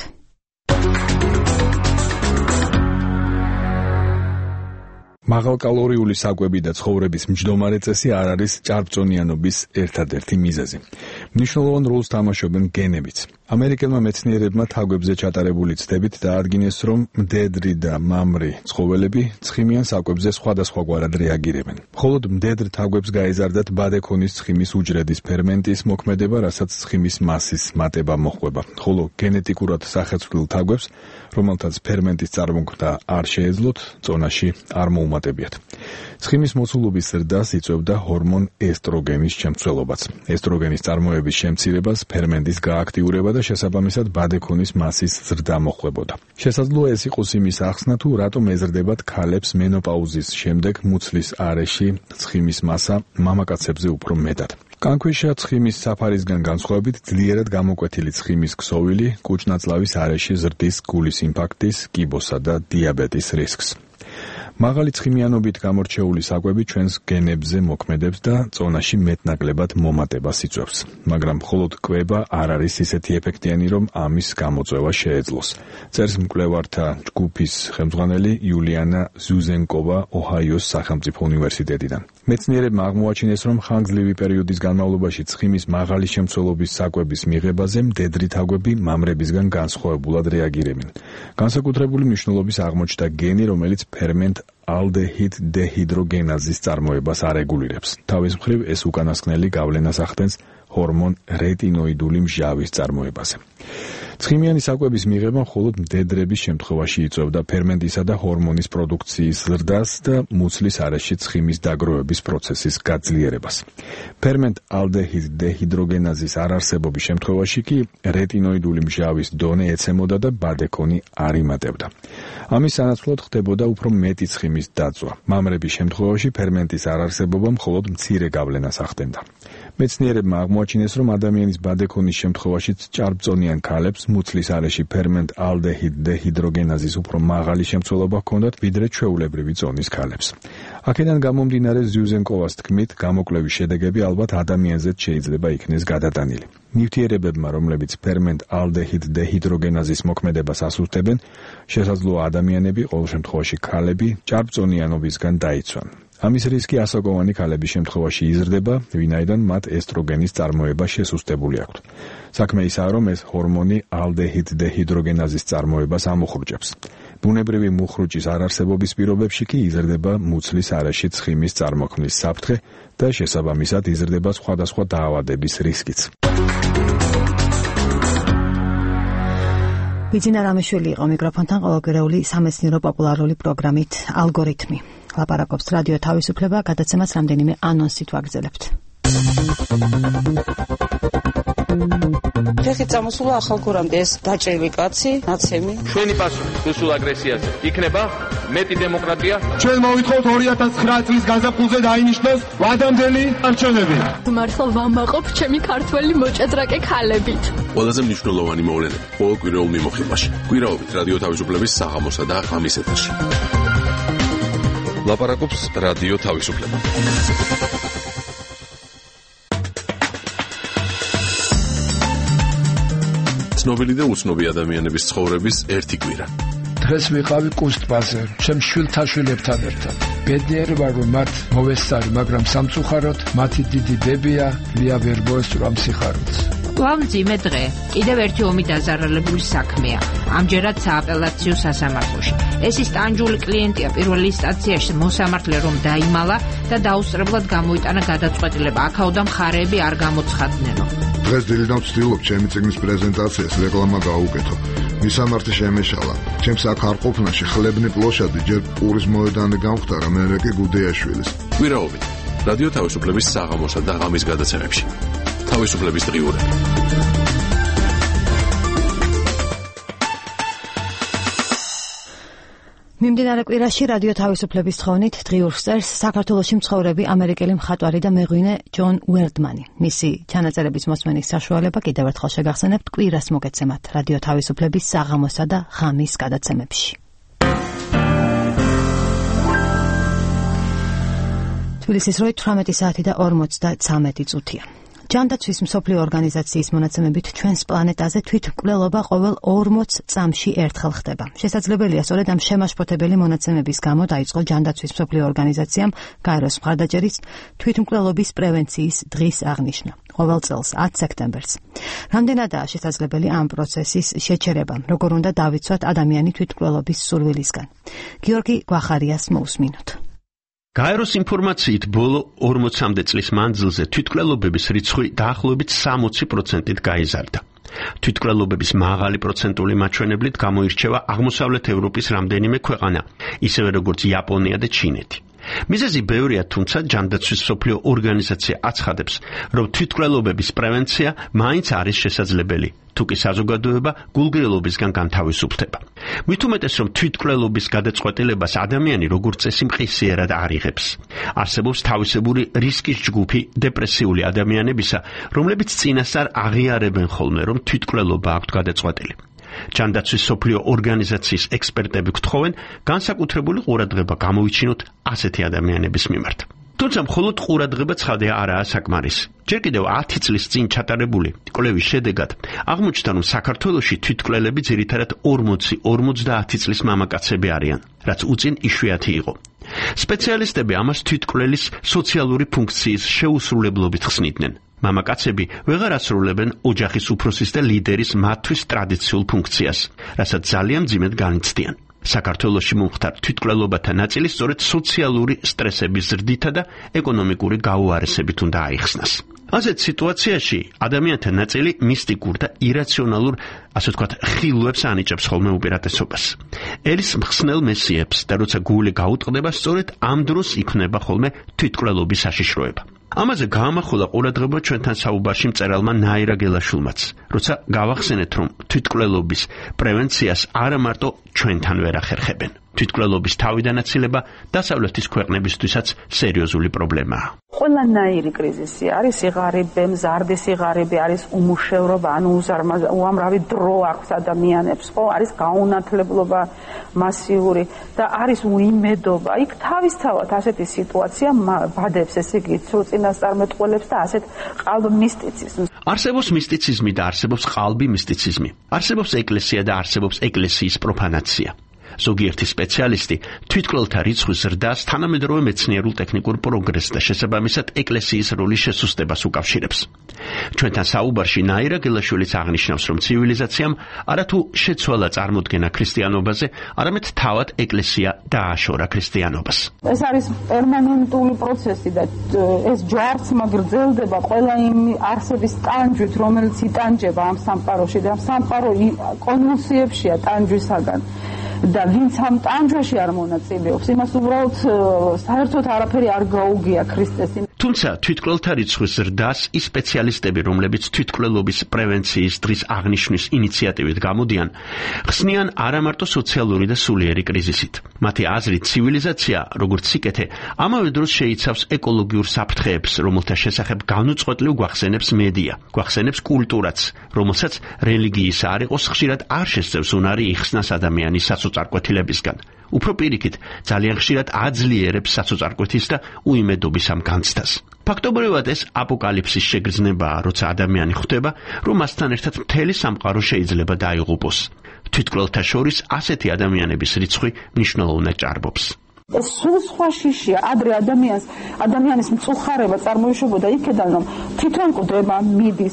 მაღალკალორიული საკვები და ცხოვრების მჯდომარე წესი არ არის ჭარბწონიანობის ერთადერთი მიზეზი. მნიშვნელოვან როლს თამაშობენ გენებიც. ამერიკელმა მეცნიერებმა თაგვებზე ჩატარებული ცდებით დაადგინეს, რომ მდედრი და მამრი ცხოველები ცხიმიან საკვებზე სხვადასხვაგვარად რეაგირებენ. მხოლოდ მდედრ თაგვებს გაეზარდათ ბადექონის ცხიმის უჯრედის ფერმენტის მოქმედება, რასაც ცხიმის მასის მატება მოჰყვება, ხოლო გენეტიკურად სახეცვლილ თაგვებს, რომელთაც ფერმენტის წარმოქმნა არ შეეძლოთ, წონაში არ მოუმატებიათ. ცხიმის მოცულობის ზრდას იწვევდა ჰორმონ ესტროგენის შემცველობაც. ესტროგენის წარმოების შემცირებას ფერმენტის გააქტიურება და შესაბამისად ბადექონის მასის ზრდა მოჰყვებოდა. შესაძლოა ეს იყოს იმის ახსნა, თუ რატომ ეზრდებათ ქალებს მენოპაუზის შემდეგ მუცლის არეში ცხიმის მასა მამაკაცებზე უფრო მეტად. კანქვეშა ცხიმის საფარისგან განსხვავებით ძლიერად გამოკვეთილი ცხიმის ქსოვილი კუჭნაწლავის არეში ზრდის გულის ინფარქტის, კიბოსა და დიაბეტის რისკს. მაღალი ცხიმიანობით გამორჩეული საკვები ჩვენს გენებზე მოქმედებს და წონაში მეტნაკლებად მომატებას იწვევს, მაგრამ მხოლოდ კვება არ არის ისეთი ეფექტიანი, რომ ამის გამოწვევა შეეძლოს. წერს მკვლევართა ჯგუფის ხელმძღვანელი იულიანა ზუზენკოვა ოჰაიოს სახელმწიფო უნივერსიტეტიდან. მეცნიერებმა აღმოაჩინეს, რომ ხანგრძლივი პერიოდის განმავლობაში ცხიმის მაღალი შემცველობის საკვების მიღებაზე მდედრი თაგვები მამრებისგან განსხვავებულად რეაგირებენ. განსაკუთრებული მნიშვნელობის აღმოჩნდა გენი, რომელიც ფერმენტ ალდეჰიდ დეჰიდროგენაზის წარმოებას არეგულირებს. თავის მხრივ ეს უკანასკნელი გავლენას ახდენს ჰორმონ რეტინოიდული მჟავის წარმოებაზე. ცხიმიანი საკვების მიღება მხოლოდ მდედრების შემთხვევაში იწვევდა ფერმენტისა და ჰორმონის პროდუქციის ზრდას და მუცლის არეში ცხიმის დაგროვების პროცესის გაძლიერებას. ფერმენტ ალდეჰიდ დეჰიდროგენაზის არარსებობის შემთხვევაში კი რეტინოიდული მჟავის დონე ეცემოდა და ბადექონი არ იმატებდა. ამის სანაცვლოდ ხდებოდა უფრო მეტი ცხიმის დაწვა. მამრების შემთხვევაში ფერმენტის არარსებობა მხოლოდ მცირე გავლენას ახდენდა. მეცნიერებმა აღმოაჩინეს, რომ ადამიანის ბადექონის შემთხვევაშიც ჭარბწონიან ქალებს მუცლის არეში ფერმენტ ალდეჰიდ დეჰიდროგენაზის უფრო მაღალი შემცველობა ჰქონდათ, ვიდრე ჩვეულებრივი წონის ქალებს. აქედან გამომდინარე ზიუზენკოვას თქმით, გამოკვლევის შედეგები ალბათ ადამიანზეც შეიძლება იქნეს გადატანილი. ნივთიერებებმა, რომლებიც ფერმენტ ალდეჰიდ დეჰიდროგენაზის მოქმედებას ასუსტებენ, შესაძლოა ადამიანები, ყოველ შემთხვევაში ქალები, ჭარბწონიანობისგან დაიცვან. ამის რისკი ასაკოვანი ქალების შემთხვევაში იზრდება, ვინაიდან მათ ესტროგენის წარმოება შესუსტებული აქვთ. საქმე ისაა, რომ ეს ჰორმონი ალდეჰიდ დეჰიდროგენაზის წარმოებას ამოხრუჭებს. ბუნებრივი მუხრუჭის არარსებობის პირობებში კი იზრდება მუცლის არეში ცხიმის წარმოქმნის საფრთხე და შესაბამისად იზრდება სხვადასხვა დაავადების რისკიც. ბიძინა რამიშვილი იყო მიკროფონთან ყოველკვირეული სამეცნიერო პოპულარული პროგრამით ალგორითმი. ლაპარაკობს რადიო თავისუფლება, გადაცემას რამდენიმე ანონსით ვაგრძელებთ. ხეხი წამოსულა ახალგორამდე ეს დაჭრილი კაცი, ნაცემი. ჩვენი პასუხი რუსულ აგრესიაზე იქნება მეტი დემოკრატია. ჩვენ მოვითხოვთ ორი ათას ცხრა წლის გაზაფხულზე დაინიშნოს ვადამდელი არჩევნები. მართლა ვამაყობ ჩემი ქართველი მოჭადრაკე ქალებით. ყველაზე მნიშვნელოვანი მოვლენები ყოველკვირეულ მიმოხილვაში. კვირაობით რადიო თავისუფლების საღამოსა და ღამის ეთერში. ლაპარაკობს რადიო თავისუფლება. ცნობილი და უცნობი ადამიანების ცხოვრების ერთი კვირა. დღეს ვიყავი კუსტბაზე, ჩემ შვილთა შვილებთან ერთად. ბედნიერი ვარ, რომ მათ მოვესწარი, მაგრამ სამწუხაროდ მათი დიდი ბებია, ლია ვერ მოესწრო ამ სიხარულს. კვლავ მძიმე დღე. კიდევ ერთი ომი დაზარალებული საქმეა. ამჯერად სააპელაციო სასამართლოში. ეს ის ტანჯული კლიენტია პირველ ინსტანციაში მოსამართლე რომ დაიმალა და დაუსწრებლად გამოიტანა გადაწყვეტილება. აქაოდან მხარეები არ გამოცხადნენო. დღეს დილიდან ვცდილობ ჩემი წიგნის პრეზენტაციას რეკლამა გაუკეთო. მისამართი შემეშალა. ჩემს აქ არ ყოფნაში ხლებნი პლოშადი ჯერ პურის მოედანი გამختარა, მერე კი გუდეაშვილის. კვირაობით რადიო თავისუფლების საღამოსა და ღამის გადაცემებში. თავისუფლების დღიურები. მიმდინარე კვირაში რადიო თავისუფლების თხოვნით დღიურს წერს საქართველოში მცხოვრები ამერიკელი მხატვარი და მეღვინე ჯონ უერდმანი. მისი ჩანაწერების მოსმენის საშუალება კიდევ ერთხელ შეგახსენებთ კვირას მოგეცემათ რადიო თავისუფლების საღამოსა და ღამის გადაცემებში. თბილისის როი თვრამეტი საათი და ორმოცდაცამეტი წუთია. ჯანდაცვის მსოფლიო ორგანიზაციის მონაცემებით ჩვენს პლანეტაზე თვითმკვლელობა ყოველ ორმოც წამში ერთხელ ხდება. შესაძლებელია სწორედ ამ შემაშფოთებელი მონაცემების გამო დაიწყო ჯანდაცვის მსოფლიო ორგანიზაციამ გაეროს მხარდაჭერით თვითმკვლელობის პრევენციის დღის აღნიშვნა. ყოველ წელს ათს სექტემბერს. რამდენადაა შესაძლებელი ამ პროცესის შეჩერება, როგორ უნდა დავიცვათ ადამიანი თვითმკვლელობის სურვილისგან. გიორგი გვახარიას მოусმინოთ. გაეროს ინფორმაციით ბოლო ორმოცამდე წლის მანძილზე თვითმკვლელობების რიცხვი დაახლოებით სამოცი პროცენტით გაიზარდა. თვითმკვლელობების მაღალი პროცენტული მაჩვენებლით გამოირჩევა აღმოსავლეთ ევროპის რამდენიმე ქვეყანა, ისევე როგორც იაპონია და ჩინეთი. მიზეზი ბევრია, თუმცა ჯანდაცვის მსოფლიო ორგანიზაცია აცხადებს, რომ თვითმკვლელობების პრევენცია მაინც არის შესაძლებელი, თუკი საზოგადოება გულგრილობისგან განთავისუფლდება. მით უმეტეს, რომ თვითმკვლელობის გადაწყვეტილებას ადამიანი როგორც წესი მყისიერად არ იღებს. არსებობს თავისებური რისკის ჯგუფი დეპრესიული ადამიანებისა, რომლებიც წინასწარ აღიარებენ ხოლმე, რომ თვითმკვლელობა აქვთ გადაწყვეტილი. ჯანდაცვის მსოფლიო ორგანიზაციის ექსპერტები გთხოვენ განსაკუთრებული ყურადღება გამოვიჩინოთ ასეთი ადამიანების მიმართ. თუმცა მხოლოდ ყურადღება ცხადია არაა საკმარისი. ჯერ კიდევ ათი წლის წინ ჩატარებული კვლევის შედეგად აღმოჩნდა, რომ საქართველოში თვითმკვლელები ძირითადად ორმოცი ორმოცდაათი წლის მამაკაცები არიან, რაც უწინ იშვიათი იყო. სპეციალისტები ამას თვითმკვლელის სოციალური ფუნქციის შეუსრულებლობით ხსნიდნენ. მამაკაცები ვეღარ ასრულებენ ოჯახის უფროსის და ლიდერის მათთვის ტრადიციულ ფუნქციას, რასაც ძალიან მძიმედ განიცდიან. საქართველოში მომხდარ თვითმკვლელობათა ნაწილი სწორედ სოციალური სტრესების ზრდითა და ეკონომიკური გაუარესებით უნდა აიხსნას. ასეთ სიტუაციაში ადამიანთა ნაწილი მისტიკურ და ირაციონალურ, ასე ვთქვათ, ხილვებს ანიჭებს ხოლმე უპირატესობას. ელის მხსნელ მესიებს და როცა გული გაუტყდება, სწორედ ამ დროს იქმნება ხოლმე თვითმკვლელობის საშიშროება. ამაზე გაამახვილა ყურადღება ჩვენთან საუბარში მწერალმა ნაირა გელაშვილმაც, როცა გავახსენეთ, რომ თვითმკვლელობის პრევენციას არა მარტო ჩვენთან ვერ ახერხებენ. თვითმკვლელობის თავიდანაცილება დასავლეთის ქვეყნებისთვისაც სერიოზული პრობლემაა. ყველანაირი კრიზისი არის სიღარიბე, მზარდი სიღარიბე, არის უმუშევრობა, ანუ უამრავი დრო აქვს ადამიანებს, ხო, არის გაუნათლებლობა მასიური და არის უიმედობა. იქ თავისთავად ასეთი სიტუაცია ბადებს, ესე იგი, წინასწარმეტყველებს და ასეთ ყალბ მისტიციზმს. არსებობს მისტიციზმი და არსებობს ყალბი მისტიციზმი. არსებობს ეკლესია და არსებობს ეკლესიის პროფანაცია. ზოგიერთი სპეციალისტი თვითმკვლელთა რიცხვის ზრდას თანამედროვე მეცნიერულ-ტექნიკურ პროგრესს და შესაბამისად ეკლესიის როლის შესუსტებას უკავშირებს. ჩვენთან საუბარში ნაირა გელაშვილიც აღნიშნავს, რომ ცივილიზაციამ არათუ შეცვალა წარმოდგენა ქრისტიანობაზე, არამედ თავად ეკლესია დააშორა ქრისტიანობას. ეს არის პერმანენტული პროცესი და ეს ჯვარცმა გრძელდება ყველა იმ არსების ტანჯვით, რომელიც იტანჯება ამ სამყაროში და სამყარო კონვულსიებშია ტანჯვისაგან. და ვინც ამ ტანჯვაში არ მონაწილეობს, იმას უბრალოდ საერთოდ არაფერი არ გაუგია ქრისტეს. თუმცა თვითმკვლელთა რიცხვის ზრდას ის სპეციალისტები, რომლებიც თვითმკვლელობის პრევენციის დღის აღნიშვნის ინიციატივით გამოდიან, ხსნიან არა მარტო სოციალური და სულიერი კრიზისით. მათი აზრით ცივილიზაცია, როგორც სიკეთე, ამავე დროს შეიცავს ეკოლოგიურ საფრთხეებს, რომელთა შესახებ განუწყვეტლივ გვახსენებს მედია, გვახსენებს კულტურაც, რომელსაც რელიგიისა არ იყოს ხშირად არ შესწევს უნარი იხსნას ადამიანის საწუწარკვეთილებისგან. უფრო პირიქით, ძალიან ხშირად აძლიერებს საწუწარკვეთის და უიმედობის ამ განცდას. ფაქტობრივად ეს აპოკალიფსის შეგრძნებაა, როცა ადამიანი ხვდება, რომ მასთან ერთად მთელი სამყარო შეიძლება დაიღუპოს. თვითმკვლელთა შორის ასეთი ადამიანების რიცხვი მნიშვნელოვნად ჭარბობს. ეს სულ სხვა შიშია, ადრე ადამიანს, ადამიანის მწუხარება წარმოიშობოდა იქედან, რომ თვითონ კვდება, მიდის,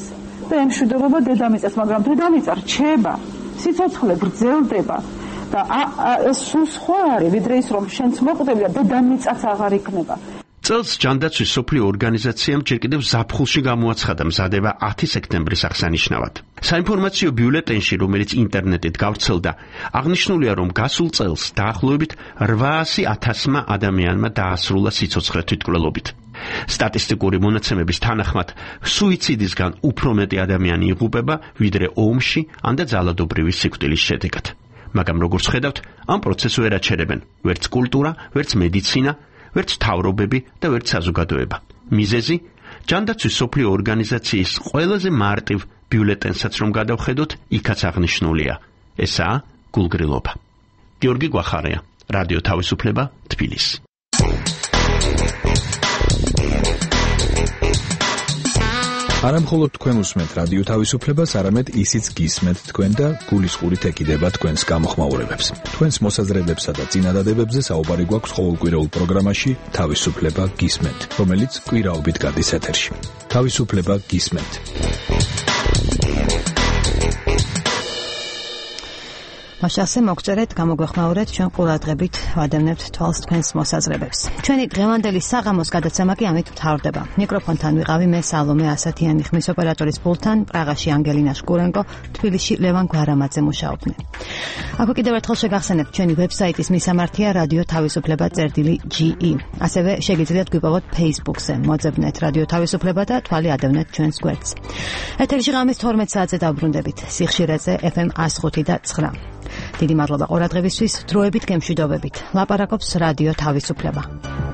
და ემშვიდობება დედამიწას, მაგრამ დედამიწა რჩება, სიცოცხლე გრძელდება და ეს სულ სხვა არის, ვიდრე ის რომ შენც მოკვდები და დედამიწაც აღარ იქნება. წელს ჯანდაცვის სოფლიო ორგანიზაციამ ჯერ კიდევ ზაფხულში გამოაცხადა მზადება ათი სექტემბრის აღსანიშნავად. საინფორმაციო ბიულეტენში, რომელიც ინტერნეტით გავრცელდა, აღნიშნულია, რომ გასულ წელს დაახლოებით რვაასი ათასმა ადამიანმა დაასრულა სიცოცხლე თვითმკვლელობით. სტატისტიკური მონაცემების თანახმად, სუიციდისგან უფრო მეტი ადამიანი იღუპება, ვიდრე ომში ან და ძალადობრივი სიკვდილის შედეგად. მაგრამ როგორც ხედავთ, ამ პროცესს ვერ აჩერებენ ვერც კულტურა, ვერც მედიცინა, ვერც თავრობები და ვერც საზოგადოება. მიზეზი ჯანდაცვის სოფლიო ორგანიზაციის ყველაზე მარტივ ბიულეტენსაც რომ გადავხედოთ, იქაც აღნიშნულია. ესაა გულგრილობა. გიორგი გვახარია, რადიო თავისუფლება, თბილისი. არა მხოლოდ თქვენ უსმენთ რადიო თავისუფლებას, არამედ ისიც გისმენთ თქვენ და გულისყურით ეკიდება თქვენს გამოხმაურებებს. თქვენს მოსაზრებებსა და წინადადებებზე საუბარი გვაქვს ყოველკვირეულ პროგრამაში თავისუფლება გისმენთ, რომელიც კვირაობით გადის ეთერში. თავისუფლება გისმენთ. მაშასე მოგწერეთ, გამოგვეხმაურეთ, ჩვენ ყურადღებით ვადევნებთ თვალს თქვენს მოსაზრებებს. ჩვენი დღევანდელი საღამოს გადაცემა კი ამით მთავრდება. მიკროფონთან ვიყავი მე სალომე ასათიანი, ხმის ოპერატორის პულტთან პრაღაში ანგელინა შკურენკო, თბილისში ლევან გვარამაძე მუშაობდნენ. აქვე კიდევ ერთხელ შეგახსენებთ ჩვენი ვებსაიტის მისამართია რადიო თავისუფლება წერტილი ჯი ი. ასევე შეგიძლიათ გვიპოვოთ Facebook-ზე, მოძებნეთ რადიო თავისუფლება და თვალი ადევნეთ ჩვენს გვერდს. ეთერში ღამის თორმეტ საათზე დავბრუნდებით. სიხშირეზე ეფ ემ ათს ხუთი და ცხრა. დიდი მადლობა ყურადღებისთვის, დროებით გემშვიდობებით. ლაპარაკობს რადიო თავისუფლება.